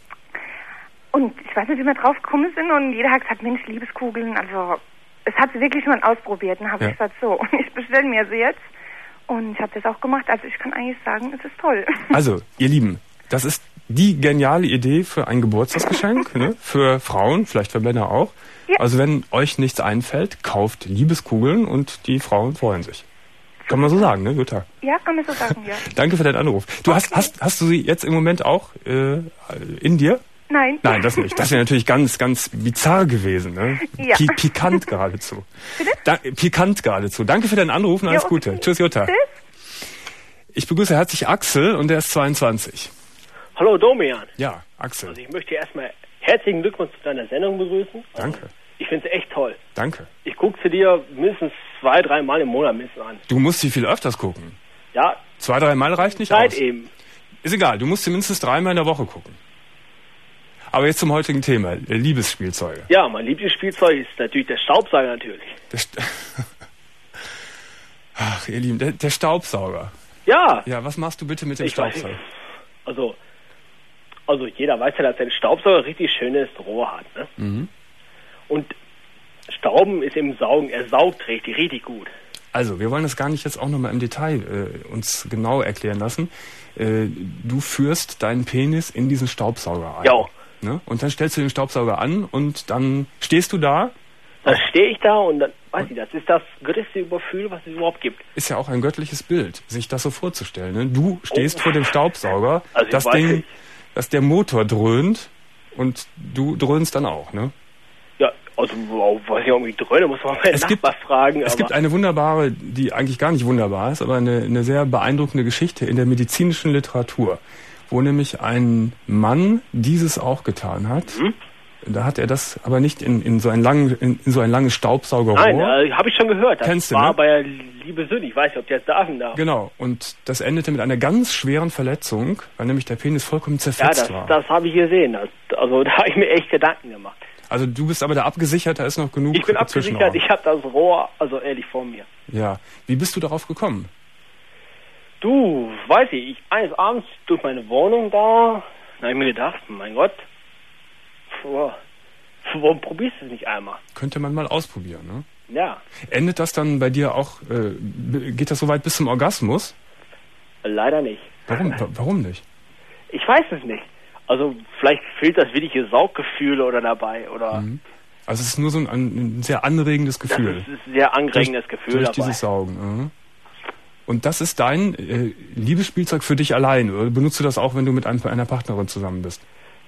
K: und ich weiß nicht, wie wir drauf gekommen sind und jeder hat gesagt, Mensch, Liebeskugeln, also es hat sie wirklich mal ausprobiert. Und habe
A: Ja.
K: ich gesagt, so, und ich bestelle mir sie jetzt. Und ich habe das auch gemacht. Also ich kann eigentlich sagen, es ist toll.
A: Also, ihr Lieben, das ist die geniale Idee für ein Geburtstagsgeschenk, ne? Für Frauen, vielleicht für Männer auch.
K: Ja.
A: Also wenn euch nichts einfällt, kauft Liebeskugeln und die Frauen freuen sich. Kann man so sagen, ne, Jutta?
K: Ja, kann man so sagen, ja.
A: Danke für deinen Anruf. Du hast, hast, hast du sie jetzt im Moment auch äh, in dir?
K: Nein.
A: Nein, das nicht. Das wäre natürlich ganz, ganz bizarr gewesen. Ne?
K: Ja.
A: Pi pikant geradezu. Da, pikant geradezu. Danke für deinen Anruf und alles
K: Ja, okay.
A: Gute. Tschüss, Jutta.
K: Tschüss.
A: Ich begrüße herzlich Axel und der ist zweiundzwanzig.
L: Hallo Domian.
A: Ja, Axel.
L: Also ich möchte dir erstmal herzlichen Glückwunsch zu deiner Sendung begrüßen.
A: Danke.
L: Ich finde es echt toll.
A: Danke.
L: Ich gucke sie dir mindestens zwei, drei Mal im Monat mindestens an.
A: Du musst sie viel öfters gucken.
L: Ja,
A: Zwei, drei Mal reicht nicht
L: Zeit
A: aus.
L: eben.
A: Ist egal, du musst sie mindestens dreimal in der Woche gucken. Aber jetzt zum heutigen Thema, äh, Liebesspielzeuge.
L: Ja, mein Lieblingsspielzeug ist natürlich der Staubsauger natürlich.
A: Der St Ach, ihr Lieben, der, der Staubsauger.
L: Ja.
A: Ja, was machst du bitte mit dem
L: Ich weiß-
A: Staubsauger?
L: Also, also jeder weiß ja, dass ein Staubsauger richtig schönes Rohr hat. Ne?
A: Mhm.
L: Und Stauben ist im Saugen, er saugt richtig, richtig gut.
A: Also, wir wollen das gar nicht jetzt auch nochmal im Detail äh, uns genau erklären lassen. Äh, du führst deinen Penis in diesen Staubsauger ein.
L: Ja.
A: Ne? Und dann stellst du den Staubsauger an und dann stehst du da.
L: Dann stehe ich da und dann, weiß ich, das ist das größte Gefühl, was es überhaupt gibt.
A: Ist ja auch ein göttliches Bild, sich das so vorzustellen. Ne? Du stehst vor dem Staubsauger,
L: Also ich
A: das
L: weiß
A: Ding,
L: nicht.
A: dass der Motor dröhnt und du dröhnst dann auch, ne?
L: Ja, also, wow, weiß ich irgendwie dröhne, muss man mal
A: Es gibt-
L: Nachbar fragen.
A: Es
L: aber
A: gibt eine wunderbare, die eigentlich gar nicht wunderbar ist, aber eine, eine sehr beeindruckende Geschichte in der medizinischen Literatur, wo nämlich ein Mann dieses auch getan hat.
L: Mhm.
A: Da hat er das aber nicht in, in, so, ein lang, in, in so ein langes Staubsaugerrohr.
L: Nein, äh, habe ich schon gehört. Das
A: Kennst du,
L: war
A: ne?
L: bei der Liebe Sünde. Ich weiß nicht, ob der jetzt sagen darf.
A: Genau, und das endete mit einer ganz schweren Verletzung, weil nämlich der Penis vollkommen
L: Ja,
A: zerfetzt
L: das,
A: war.
L: das habe ich gesehen. Das, also da habe ich mir echt Gedanken gemacht.
A: Also du bist aber da abgesichert, da ist noch genug
L: Ich bin
A: Zwischenraum.
L: abgesichert, ich habe das Rohr, also ehrlich, vor mir.
A: Ja, wie bist du darauf gekommen?
L: Du, weiß ich, ich eines Abends durch meine Wohnung da, da habe ich mir gedacht, mein Gott, boah, warum probierst du es nicht einmal?
A: Könnte man mal ausprobieren, ne?
L: Ja,
A: Endet das dann bei dir auch, äh, b- geht das so weit bis zum Orgasmus?
L: leider nicht.
A: Warum, wa- warum nicht?
L: Ich weiß es nicht. Also vielleicht fehlt das wirkliche Sauggefühl oder dabei oder
A: Mhm. Also es ist nur so ein, ein sehr anregendes
L: das
A: Gefühl.
L: ist, ist ein sehr anregendes
A: durch,
L: Gefühl
A: durch
L: dabei.
A: dieses Saugen. mhm. Und das ist dein äh, Liebesspielzeug für dich allein, oder benutzt du das auch, wenn du mit einem, einer Partnerin zusammen bist?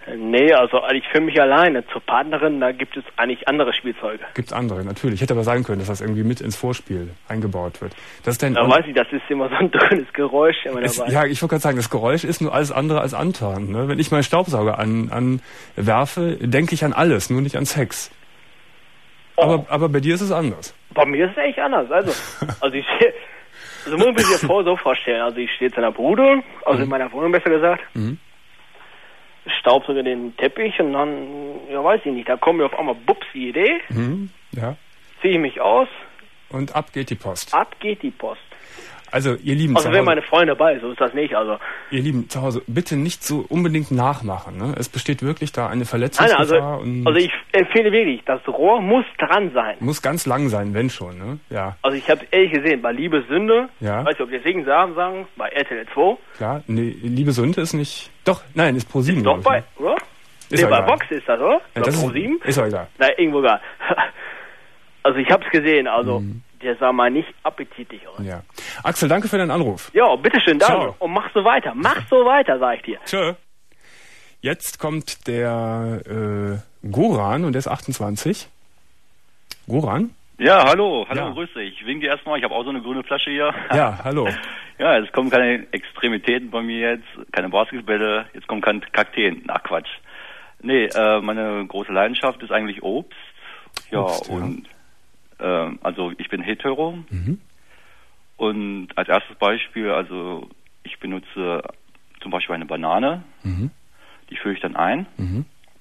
L: Nee, also eigentlich für mich alleine. Zur Partnerin, da gibt es eigentlich andere Spielzeuge.
A: Gibt's andere, natürlich. Hätte aber sein können, dass das irgendwie mit ins Vorspiel eingebaut wird. Das ist denn
L: Da weiß ich, das ist immer so ein dünnes Geräusch immer
A: es,
L: dabei.
A: ja, ich wollte gerade sagen, das Geräusch ist nur alles andere als antarn. Ne? Wenn ich meinen Staubsauger an, anwerfe, denke ich an alles, nur nicht an Sex. Oh. Aber, aber bei dir ist es anders.
L: Bei mir ist es echt anders. Also, also ich also muss man sich das so vorstellen. Also ich stehe jetzt in der Bude, also mhm. in meiner Wohnung besser gesagt. Mhm. Staubsauge den Teppich und dann, ja weiß ich nicht, da kommt mir auf einmal bups die Idee.
A: Mhm, ja.
L: Ziehe ich mich aus.
A: Und ab geht die Post.
L: Ab geht die Post.
A: Also ihr Lieben
L: Also wenn meine Freunde dabei, so ist das nicht. Also
A: ihr Lieben zu Hause, bitte nicht so unbedingt nachmachen. Ne? Es besteht wirklich da eine Verletzungsgefahr.
L: Nein, also,
A: und
L: also ich empfehle wirklich, das Rohr muss dran sein.
A: Muss ganz lang sein, wenn schon. Ne? Ja.
L: Also ich habe ehrlich gesehen, bei Liebe Sünde,
A: ja.
L: weiß nicht, ob wir deswegen sagen, sagen, bei R T L zwei.
A: Klar, nee, Liebe Sünde ist nicht, doch, nein, ist Pro sieben.
L: Ist doch bei, oder?
A: Ist
L: nee, bei
A: egal.
L: Vox ist das, oder?
A: Ja, das
L: Pro sieben?
A: Ist, ist auch egal.
L: Nein, irgendwo egal. Also ich habe es gesehen, also
A: mhm.
L: der sah mal nicht appetitlich aus.
A: Ja. Axel, danke für deinen Anruf.
L: Ja, bitteschön, danke.
A: Ciao.
L: Und mach so weiter, mach so weiter, sag ich dir.
A: Tschö. Jetzt kommt der äh, Goran und der ist achtundzwanzig. Goran?
M: Ja, hallo, hallo,
A: ja.
M: grüß dich. Ich winke dir erstmal, ich habe auch so eine grüne Flasche hier.
A: Ja, hallo.
M: Ja, es kommen keine Extremitäten bei mir jetzt, keine Basketbälle, jetzt kommen keine Kakteen. Ach Quatsch. Nee, äh, meine große Leidenschaft ist eigentlich Obst. Ja,
A: Obst,
M: und ja. Äh, also ich bin hetero.
A: Mhm.
M: Und als erstes Beispiel, also ich benutze zum Beispiel eine Banane,
A: mhm.
M: die führe ich dann ein
A: mhm.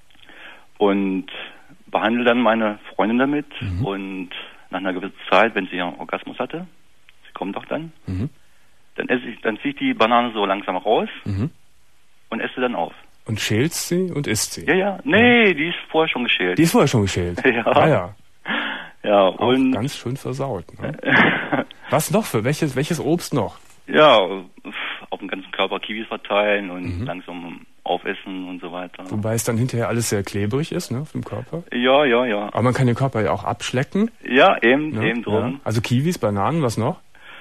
M: und behandle dann meine Freundin damit
A: mhm.
M: und nach einer gewissen Zeit, wenn sie ihren Orgasmus hatte, sie kommt doch dann,
A: mhm.
M: dann esse ich, dann ziehe ich die Banane so langsam raus
A: mhm.
M: und esse dann auf.
A: Und schälst sie und isst sie?
M: Ja, ja, nee, ja. die ist vorher schon geschält.
A: Die ist vorher schon geschält?
M: Ja.
A: Ah, ja.
M: Ja,
A: auch
M: und
A: ganz schön versaut. Ne? Was noch für? Welches, welches Obst noch?
M: Ja, auf dem ganzen Körper Kiwis verteilen und
A: mhm.
M: langsam aufessen und so weiter.
A: Wobei es dann hinterher alles sehr klebrig ist, ne, auf dem Körper.
M: Ja, ja, ja.
A: Aber man kann den Körper ja auch abschlecken.
M: Ja, eben,
A: ne?
M: eben drum.
A: Ja. Also Kiwis, Bananen, was noch?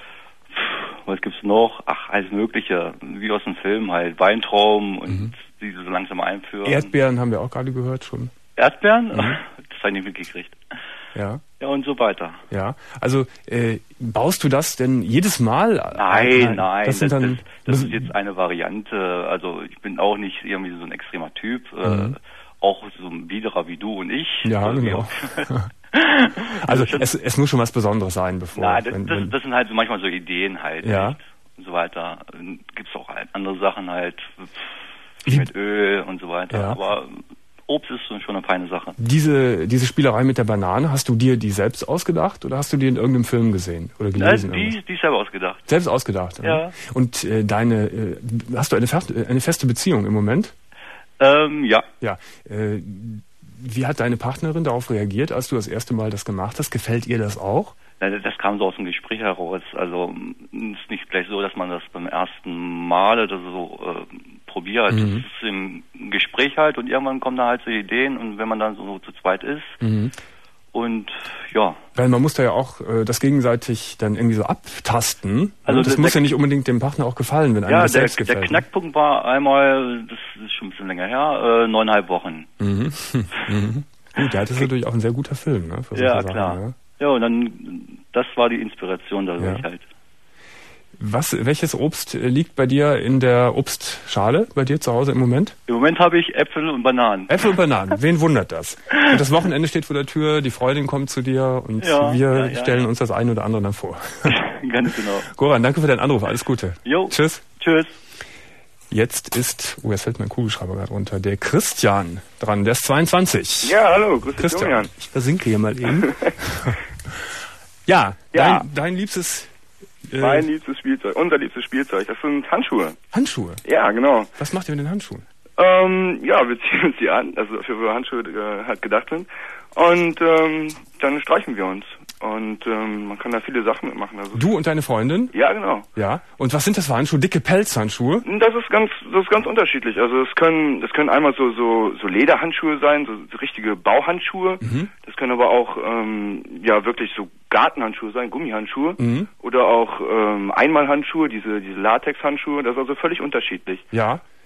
M: Was gibt's noch? Ach, alles Mögliche. Wie aus dem Film halt. Weintrauben und mhm. die so langsam einführen.
A: Erdbeeren haben wir auch gerade gehört schon.
M: Erdbeeren?
A: Mhm.
M: Das habe ich nicht mitgekriegt.
A: Ja.
M: Ja, und so weiter.
A: Ja, also äh, baust du das denn jedes Mal?
M: Nein, nein. nein.
A: Das, sind
M: das,
A: dann,
M: das, das ist jetzt eine Variante. Also ich bin auch nicht irgendwie so ein extremer Typ.
A: Mhm.
M: Äh, auch so ein Biederer wie du und ich.
A: Ja,
M: also,
A: genau. Also es, es muss schon was Besonderes sein, bevor...
M: Nein, das,
A: wenn,
M: das,
A: wenn,
M: das sind halt so manchmal so Ideen halt.
A: Ja.
M: Nicht? Und so weiter. Gibt es auch halt andere Sachen halt mit Öl und so weiter.
A: Ja.
M: Aber Obst ist schon eine feine Sache.
A: Diese, diese Spielerei mit der Banane, hast du dir die selbst ausgedacht oder hast du die in irgendeinem Film gesehen oder gelesen?
M: Ja, die, die ist selber ausgedacht.
A: Selbst ausgedacht?
M: Ja.
A: ja. Und äh, deine, äh, hast du eine, eine feste Beziehung im Moment?
M: Ähm, ja.
A: Ja. Äh, wie hat deine Partnerin darauf reagiert, als du das erste Mal das gemacht hast? Gefällt ihr das auch?
M: Das kam so aus dem Gespräch heraus. Also es ist nicht gleich so, dass man das beim ersten Mal oder so äh, probiert.
A: Mhm.
M: Es ist im Gespräch halt und irgendwann kommen da halt so Ideen und wenn man dann so zu zweit ist
A: mhm.
M: und ja.
A: Weil man muss da ja auch äh, das gegenseitig dann irgendwie so abtasten.
M: Also
A: das
M: der,
A: muss
M: der,
A: ja nicht unbedingt dem Partner auch gefallen, wenn einem
M: ja,
A: das
M: der,
A: selbst gefällt.
M: Der Knackpunkt war einmal, das ist schon ein bisschen länger her, äh, neuneinhalb Wochen.
A: Mhm. mhm. Gut, das ist natürlich auch ein sehr guter Film, ne? Für
M: ja,
A: Sachen,
M: klar.
A: Ja.
M: ja, und dann, das war die Inspiration dadurch
A: ja.
M: halt.
A: Was, welches Obst liegt bei dir in der Obstschale, bei dir zu Hause im Moment?
M: Im Moment habe ich Äpfel und Bananen.
A: Äpfel und Bananen, wen wundert das? Und das Wochenende steht vor der Tür, die Freundin kommt zu dir und
M: ja,
A: wir
M: ja, ja,
A: stellen
M: ja.
A: uns das eine oder andere dann vor.
M: Ganz genau.
A: Goran, danke für deinen Anruf, alles Gute.
M: Jo.
A: Tschüss.
M: Tschüss.
A: Jetzt ist, oh, jetzt fällt mein Kugelschreiber gerade runter, der Christian dran, der ist zweiundzwanzig.
N: Ja, hallo, grüß dich,
A: Christian.
N: Julian.
A: Ich versinke hier mal eben. ja,
N: ja.
A: Dein, dein liebstes... Äh,
N: mein liebstes Spielzeug, unser liebstes Spielzeug, das sind Handschuhe.
A: Handschuhe?
N: Ja, genau.
A: Was macht ihr mit den Handschuhen?
N: Ähm, ja, wir ziehen uns die an, also für wo Handschuhe äh, halt gedacht sind. Und ähm, dann streichen wir uns. Und ähm, man kann da viele Sachen mitmachen. Also
A: du und deine Freundin?
N: Ja, genau.
A: Ja. Und was sind das für Handschuhe? Dicke Pelzhandschuhe?
N: Das ist ganz, das ist ganz unterschiedlich. Also es können, das können einmal so so so Lederhandschuhe sein, so, so richtige Bauhandschuhe. Mhm. Das können aber auch ähm, ja wirklich so Gartenhandschuhe sein, Gummihandschuhe.
A: Mhm.
N: Oder auch ähm, Einmalhandschuhe, diese diese Latexhandschuhe. Das ist also völlig unterschiedlich.
A: Ja.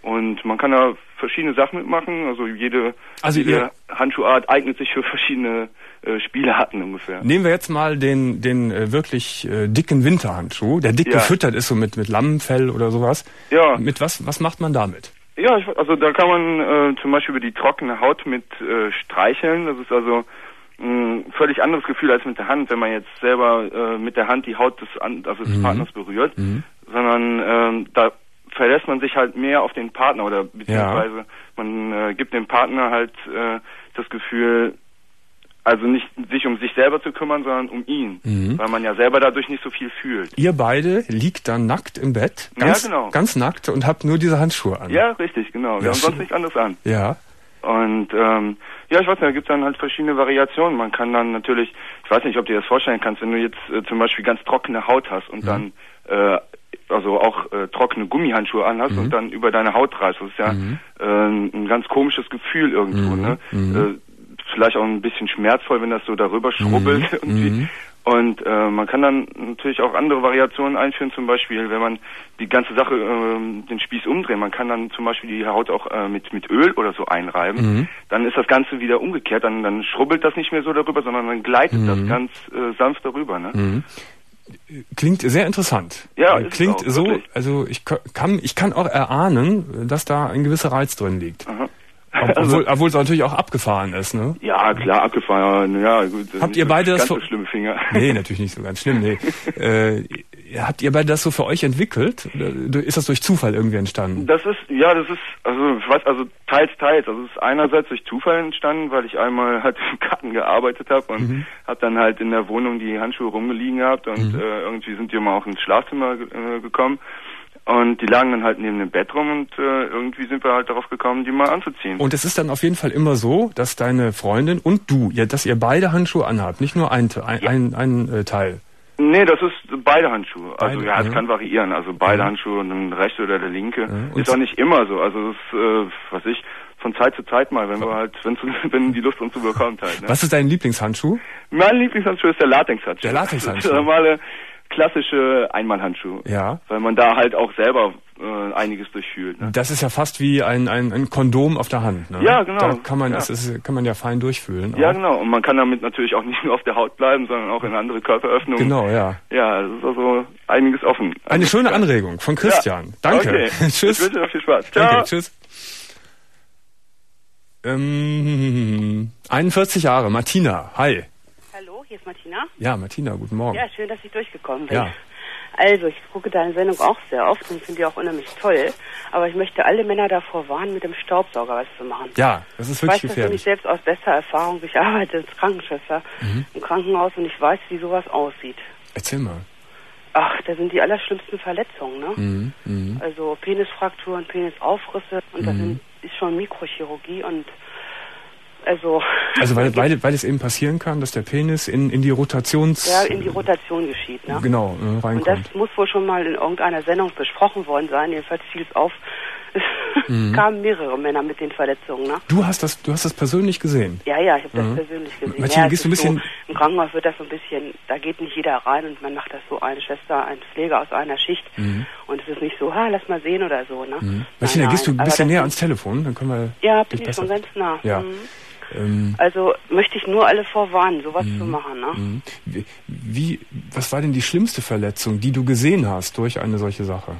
N: Und man kann da verschiedene Sachen mitmachen. Also jede,
A: also
N: jede Handschuhart eignet sich für verschiedene äh, Spielarten ungefähr.
A: Nehmen wir jetzt mal den den äh, wirklich äh, dicken Winterhandschuh, der dick ja. gefüttert ist, so mit mit Lammfell oder sowas.
N: Ja.
A: Mit was was macht man damit?
N: Ja, ich, also da kann man äh, zum Beispiel über die trockene Haut mit äh, streicheln. Das ist also ein völlig anderes Gefühl als mit der Hand, wenn man jetzt selber äh, mit der Hand die Haut des, also des mhm. Partners berührt, mhm. sondern ähm, da verlässt man sich halt mehr auf den Partner oder beziehungsweise ja. man äh, gibt dem Partner halt äh, das Gefühl, also nicht sich um sich selber zu kümmern, sondern um ihn, mhm. weil man ja selber dadurch nicht so viel fühlt.
A: Ihr beide liegt dann nackt im Bett, ganz,
N: ja, genau.
A: ganz nackt und habt nur diese Handschuhe an.
N: Ja, richtig, genau. Wir ja, haben sonst nichts anderes an.
A: Ja.
N: Und ähm, ja, ich weiß nicht, da gibt es dann halt verschiedene Variationen. Man kann dann natürlich, ich weiß nicht, ob du dir das vorstellen kannst, wenn du jetzt äh, zum Beispiel ganz trockene Haut hast und mhm. dann äh, also auch äh, trockene Gummihandschuhe anhast mhm. und dann über deine Haut reißt. Das ist ja mhm. äh, ein ganz komisches Gefühl irgendwo, mhm. ne? Mhm. Äh, vielleicht auch ein bisschen schmerzvoll, wenn das so darüber schrubbelt mhm. irgendwie. Mhm. Und äh, man kann dann natürlich auch andere Variationen einführen, zum Beispiel, wenn man die ganze Sache, äh, den Spieß umdreht, man kann dann zum Beispiel die Haut auch äh, mit mit Öl oder so einreiben, mhm. dann ist das Ganze wieder umgekehrt, dann dann schrubbelt das nicht mehr so darüber, sondern dann gleitet mhm. das ganz äh, sanft darüber, ne? Mhm.
A: Klingt sehr interessant.
N: Ja,
A: klingt
N: auch,
A: so,
N: wirklich.
A: Also ich kann ich kann auch erahnen, dass da ein gewisser Reiz drin liegt.
N: Aha.
A: Obwohl, obwohl es natürlich auch abgefahren ist, ne?
N: Ja, klar, abgefahren. Ja, gut.
A: Habt ihr beide das
N: ganz
A: so,
N: so schlimme Finger?
A: Nee, natürlich nicht so ganz schlimm, nee. äh, habt ihr beide das so für euch entwickelt? Oder ist das durch Zufall irgendwie entstanden?
N: Das ist, ja, das ist, also, ich weiß, also, teils, teils. Also, es ist einerseits durch Zufall entstanden, weil ich einmal halt im Garten gearbeitet habe und mhm. habe dann halt in der Wohnung die Handschuhe rumgeliegen gehabt und mhm. äh, irgendwie sind die mal auch ins Schlafzimmer äh, gekommen. Und die lagen dann halt neben dem Bett rum und äh, irgendwie sind wir halt darauf gekommen, die mal anzuziehen.
A: Und es ist dann auf jeden Fall immer so, dass deine Freundin und du, ja, dass ihr beide Handschuhe anhabt, nicht nur ein, ein,
N: ja.
A: ein, ein äh, Teil.
N: Nee, das ist beide Handschuhe. Also
A: beide,
N: ja, es
A: ja.
N: kann variieren. Also beide
A: ja.
N: Handschuhe und dann der rechte oder der linke.
A: Ja.
N: Ist auch nicht immer so. Also das ist, äh, was ich, von Zeit zu Zeit mal, wenn wir halt, wenn, wenn die Lust uns überkommt halt. Ne?
A: Was ist dein Lieblingshandschuh?
N: Mein Lieblingshandschuh ist der Latexhandschuh.
A: Der Latexhandschuh.
N: Das ist der normale klassische Einmalhandschuh.
A: Ja.
N: Weil man da halt auch selber äh, einiges durchfühlt. Ne?
A: Das ist ja fast wie ein, ein, ein Kondom auf der Hand. Ne?
N: Ja, genau.
A: Da kann man,
N: ja.
A: das ist, kann man ja fein durchfühlen.
N: Ja,
A: auch.
N: genau. Und man kann damit natürlich auch nicht nur auf der Haut bleiben, sondern auch in andere Körperöffnungen.
A: Genau, ja.
N: Ja, es ist also einiges offen.
A: Eine
N: also,
A: schöne Anregung von Christian.
N: Ja.
A: Danke.
N: Okay.
A: Tschüss.
N: Ich wünsche dir viel Spaß. Ciao.
A: Danke, tschüss. Ähm, einundvierzig Jahre, Martina. Hi.
O: Hallo, hier ist Martina.
A: Ja, Martina, guten Morgen.
O: Ja, schön, dass ich durchgekommen bin.
A: Ja.
O: Also, ich gucke deine Sendung auch sehr oft und finde die auch unheimlich toll. Aber ich möchte alle Männer davor warnen, mit dem Staubsauger was zu machen.
A: Ja, das ist wirklich
O: ich weiß,
A: gefährlich.
O: Ich weiß das selbst aus bester Erfahrung. Ich arbeite als Krankenschwester mhm. im Krankenhaus und ich weiß, wie sowas aussieht.
A: Erzähl mal.
O: Ach, da sind die allerschlimmsten Verletzungen, ne?
A: Mhm. Mhm.
O: Also Penisfrakturen, Penisaufrisse und
A: mhm.
O: das sind, ist schon Mikrochirurgie und also...
A: Also weil, weil, weil es eben passieren kann, dass der Penis in, in die Rotations...
O: Ja, in die Rotation geschieht, ne?
A: Genau, äh, reinkommt.
O: Und das muss wohl schon mal in irgendeiner Sendung besprochen worden sein. Jedenfalls fiel es auf. Es mhm. kamen mehrere Männer mit den Verletzungen, ne?
A: Du hast das, du hast das persönlich gesehen?
O: Ja, ja, ich habe
A: mhm.
O: das persönlich gesehen.
A: Martina,
O: ja,
A: gehst du ein bisschen...
O: So, im Krankenhaus wird das so ein bisschen, da geht nicht jeder rein und man macht das so, eine Schwester, ein Pfleger aus einer Schicht. Mhm. Und es ist nicht so, ha, lass mal sehen oder so, ne?
A: Mhm. Martina,
O: nein,
A: gehst du ein
O: nein,
A: bisschen näher ans Telefon? Dann können wir...
O: Ja, bin ich schon ganz nah.
A: Ja.
O: Mhm.
A: Ähm,
O: also möchte ich nur alle vorwarnen, sowas
A: mhm.
O: zu machen, ne?
A: Mhm. Wie, wie, was war denn die schlimmste Verletzung, die du gesehen hast durch eine solche Sache?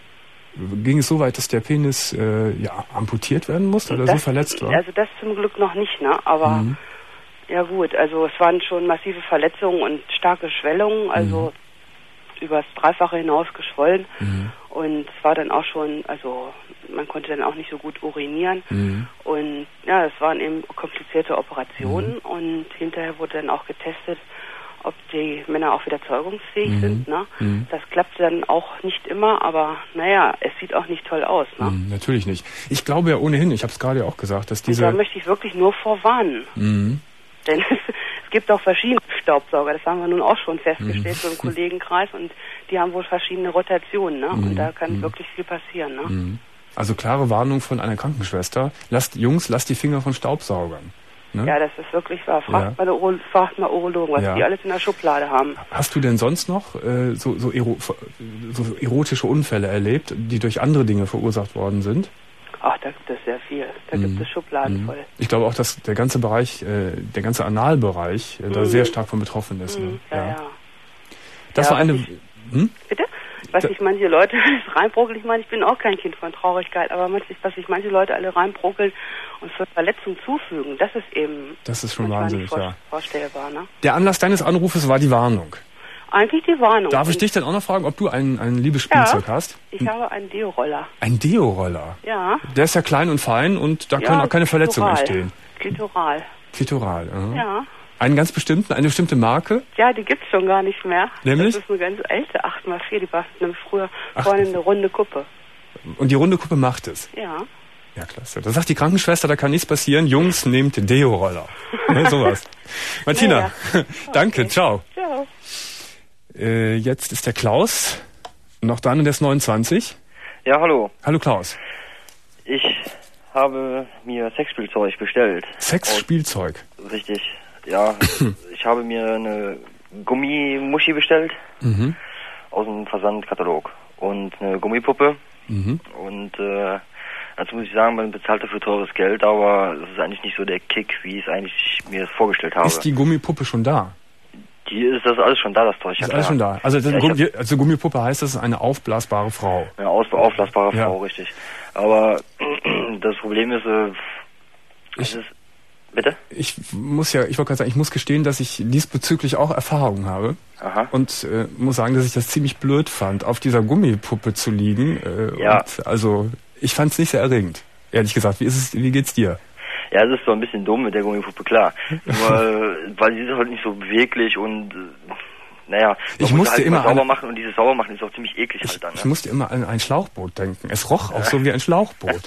A: Ging es so weit, dass der Penis äh, ja, amputiert werden musste oder
O: das,
A: so verletzt war?
O: Also das zum Glück noch nicht, ne? Aber
A: mhm.
O: ja gut, also es waren schon massive Verletzungen und starke Schwellungen, also mhm. übers Dreifache hinaus geschwollen. Mhm. Und es war dann auch schon, also man konnte dann auch nicht so gut urinieren. Mhm. Und ja, es waren eben komplizierte Operationen. Mhm. Und hinterher wurde dann auch getestet, ob die Männer auch wieder zeugungsfähig mhm. sind. Ne? Mhm. Das klappt dann auch nicht immer, aber naja, es sieht auch nicht toll aus. Ne?
A: Mhm, natürlich nicht. Ich glaube ja ohnehin, ich habe es gerade auch gesagt, dass diese...
O: Und da möchte ich wirklich nur vorwarnen.
A: Mhm.
O: Denn es gibt auch verschiedene Staubsauger, das haben wir nun auch schon festgestellt, mhm. so im Kollegenkreis, und die haben wohl verschiedene Rotationen, ne? Mhm. Und da kann mhm. wirklich viel passieren, ne?
A: Mhm. Also klare Warnung von einer Krankenschwester, lasst Jungs, lasst die Finger von Staubsaugern. Ne?
O: Ja, das ist wirklich wahr. Fragt, ja. mal, Uro, fragt mal Urologen, was ja. die alles in der Schublade haben.
A: Hast du denn sonst noch äh, so, so, ero so erotische Unfälle erlebt, die durch andere Dinge verursacht worden sind?
O: Ach, da gibt es sehr viel. Da gibt es Schubladen voll.
A: Ich glaube auch, dass der ganze Bereich, äh, der ganze Analbereich äh, da
O: Mhm.
A: sehr stark von betroffen ist. Ne?
O: Mhm. Ja, ja.
A: Das
O: Ja,
A: war eine...
O: was ich-
A: Hm?
O: Bitte? Was sich manche Leute reinbruckeln, ich meine, ich bin auch kein Kind von Traurigkeit, aber manche, was sich manche Leute alle reinbruckeln und für Verletzungen zufügen, das ist eben
A: Das ist schon
O: manchmal
A: wahnsinnig,
O: nicht vor-
A: ja.
O: vorstellbar. Ne?
A: Der Anlass deines Anrufes war die Warnung.
O: Eigentlich die Warnung.
A: Darf ich
O: Und
A: dich denn auch noch fragen, ob du ein, ein liebes Spielzeug
O: ja,
A: hast?
O: ich habe einen Deo-Roller.
A: Ein Deo-Roller.
O: Ja.
A: Der ist ja klein und fein und da
O: Ja,
A: können auch keine Verletzungen
O: Klitoral.
A: entstehen.
O: Klitoral.
A: Klitoral. aha.
O: Ja.
A: Einen ganz bestimmten, eine bestimmte Marke?
O: Ja, die gibt's schon gar nicht mehr.
A: Nämlich?
O: Das ist eine ganz alte acht mal vier, die war nämlich früher
A: Ach.
O: vorne eine runde Kuppe.
A: Und die runde Kuppe macht es.
O: Ja.
A: Ja, klasse. Da sagt die Krankenschwester, da kann nichts passieren. Jungs, nehmt Deo-Roller. Ne, sowas. Martina, danke, ciao.
O: Ciao.
A: Äh, jetzt ist der Klaus noch dran und der ist neunundzwanzig.
P: Ja, hallo.
A: Hallo Klaus.
P: Ich habe mir Sexspielzeug bestellt.
A: Sexspielzeug?
P: Aus, richtig. Ja, ich habe mir eine Gummimuschi bestellt
A: Mhm.
P: aus dem Versandkatalog und eine Gummipuppe.
A: Mhm.
P: Und äh, dazu muss ich sagen, man bezahlt dafür teures Geld, aber es ist eigentlich nicht so der Kick, wie ich es eigentlich mir vorgestellt habe.
A: Ist die Gummipuppe schon da?
P: Die ist das ist alles schon da, das Zeug.
A: Ist alles schon da. Also, das
P: ja, ich
A: Gummi,
P: hab
A: also Gummipuppe heißt, das ist eine aufblasbare Frau.
P: eine aus, aufblasbare
A: Ja.
P: Frau, richtig. Aber das Problem ist, äh, es ist bitte?
A: Ich muss ja, ich wollte gerade sagen, ich muss gestehen, dass ich diesbezüglich auch Erfahrung habe.
P: Aha.
A: Und äh, muss sagen, dass ich das ziemlich blöd fand, auf dieser Gummipuppe zu liegen. Äh,
P: Ja.
A: Und, also, ich fand es nicht sehr erregend. Ehrlich gesagt, wie ist es, wie geht's dir?
P: Ja, es ist so ein bisschen dumm mit der Gummipuppe, klar. Nur, äh, weil sie ist halt nicht so beweglich und, äh, naja, man
A: Ich
P: muss
A: musste
P: halt
A: immer
P: immer sauber
A: an-
P: machen und dieses Saubermachen ist auch ziemlich eklig halt dann.
A: Ich
P: Ne?
A: musste immer an ein Schlauchboot denken. Es roch auch so wie ein Schlauchboot.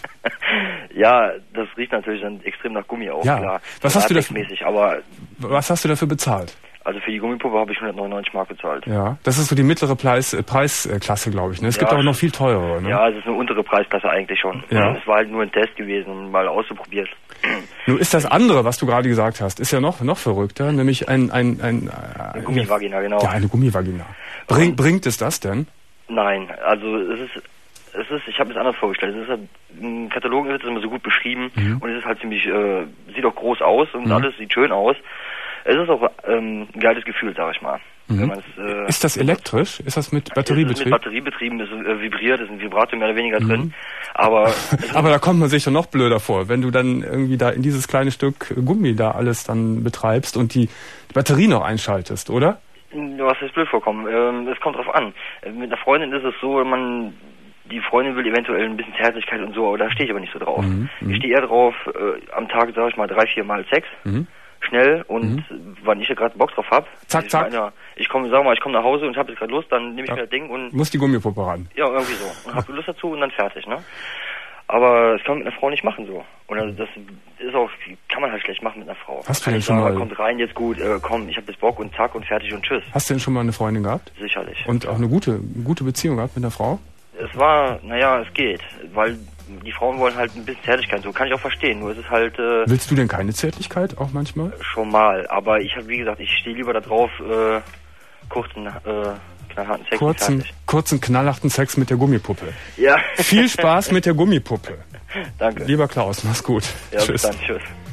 P: Ja, das riecht natürlich dann extrem nach Gummi auch,
A: Ja.
P: klar.
A: Was
P: So
A: hast du dafür-
P: mäßig, aber
A: Was hast du dafür bezahlt?
P: also für die Gummipuppe habe ich hundertneunundneunzig Mark bezahlt.
A: Ja, das ist so die mittlere Preis, äh, Preisklasse, glaube ich. Ne? Es gibt
P: Ja.
A: aber noch viel teurere. Ne?
P: Ja, es ist eine untere Preisklasse eigentlich schon.
A: Ja.
P: Es war halt nur ein Test gewesen, um mal auszuprobieren.
A: Nun ist das andere, was du gerade gesagt hast, ist ja noch noch verrückter, nämlich ein ein ein
P: Eine Gummivagina, genau.
A: Ja, eine Gummivagina. Bring, bringt es das denn?
P: Nein, also es ist, es ist, ich habe es anders vorgestellt. Es ist halt, im Katalog wird es immer so gut beschrieben
A: Mhm.
P: und es ist halt ziemlich, äh, sieht auch groß aus und
A: Mhm.
P: alles sieht schön aus. Es ist auch ähm, ein geiles Gefühl, sag ich mal.
A: Mhm.
P: Wenn man's, äh,
A: Ist das elektrisch? Ist das mit
P: Es ist
A: Batteriebetrieb?
P: mit Batterie betrieben, es äh, vibriert, es ist ein Vibrator mehr oder weniger
A: Mhm.
P: drin. Aber
A: Aber da kommt man sich doch noch blöder vor, wenn du dann irgendwie da in dieses kleine Stück Gummi da alles dann betreibst und die Batterie noch einschaltest, oder?
P: du hast jetzt blöd vorkommen. Ähm, es kommt drauf an. Äh, Mit einer Freundin ist es so, man die Freundin will eventuell ein bisschen Zärtlichkeit und so, aber da stehe ich aber nicht so drauf.
A: Mhm.
P: Ich stehe eher drauf, äh, am Tag, sag ich mal, drei, vier Mal Sex.
A: Mhm.
P: Schnell und wann ich ja gerade Bock drauf hab.
A: Zack,
P: ich
A: zack.
P: Meine, ich komme, sag mal, ich komme nach Hause und habe jetzt gerade Lust, dann nehme ich
A: Ja.
P: mir das Ding und
A: Muss die Gummipuppe ran.
P: ja, irgendwie so. Und habe Lust dazu und dann fertig, ne? Aber das kann man mit einer Frau nicht machen so. Und also das ist auch, kann man halt schlecht machen mit einer Frau.
A: Hast du
P: kann
A: denn
P: ich
A: schon
P: sagen,
A: mal-
P: kommt rein, jetzt gut, äh, komm, ich habe jetzt Bock und zack und fertig und tschüss.
A: Hast du denn schon mal eine Freundin gehabt?
P: Sicherlich.
A: Und auch eine gute gute Beziehung gehabt mit einer Frau?
P: Es war, naja, es geht, weil die Frauen wollen halt ein bisschen Zärtlichkeit, so kann ich auch verstehen, nur es ist halt äh,
A: Willst du denn keine Zärtlichkeit auch manchmal?
P: schon mal, aber ich habe, wie gesagt, ich stehe lieber da drauf, äh, kurzen, äh, knallharten Sex und
A: Kurzen,
P: fertig.
A: kurzen, knallharten Sex mit der Gummipuppe.
P: Ja.
A: Viel Spaß mit der Gummipuppe.
P: Danke.
A: Lieber Klaus, mach's gut.
P: Ja, bis
A: Tschüss.
P: dann, tschüss.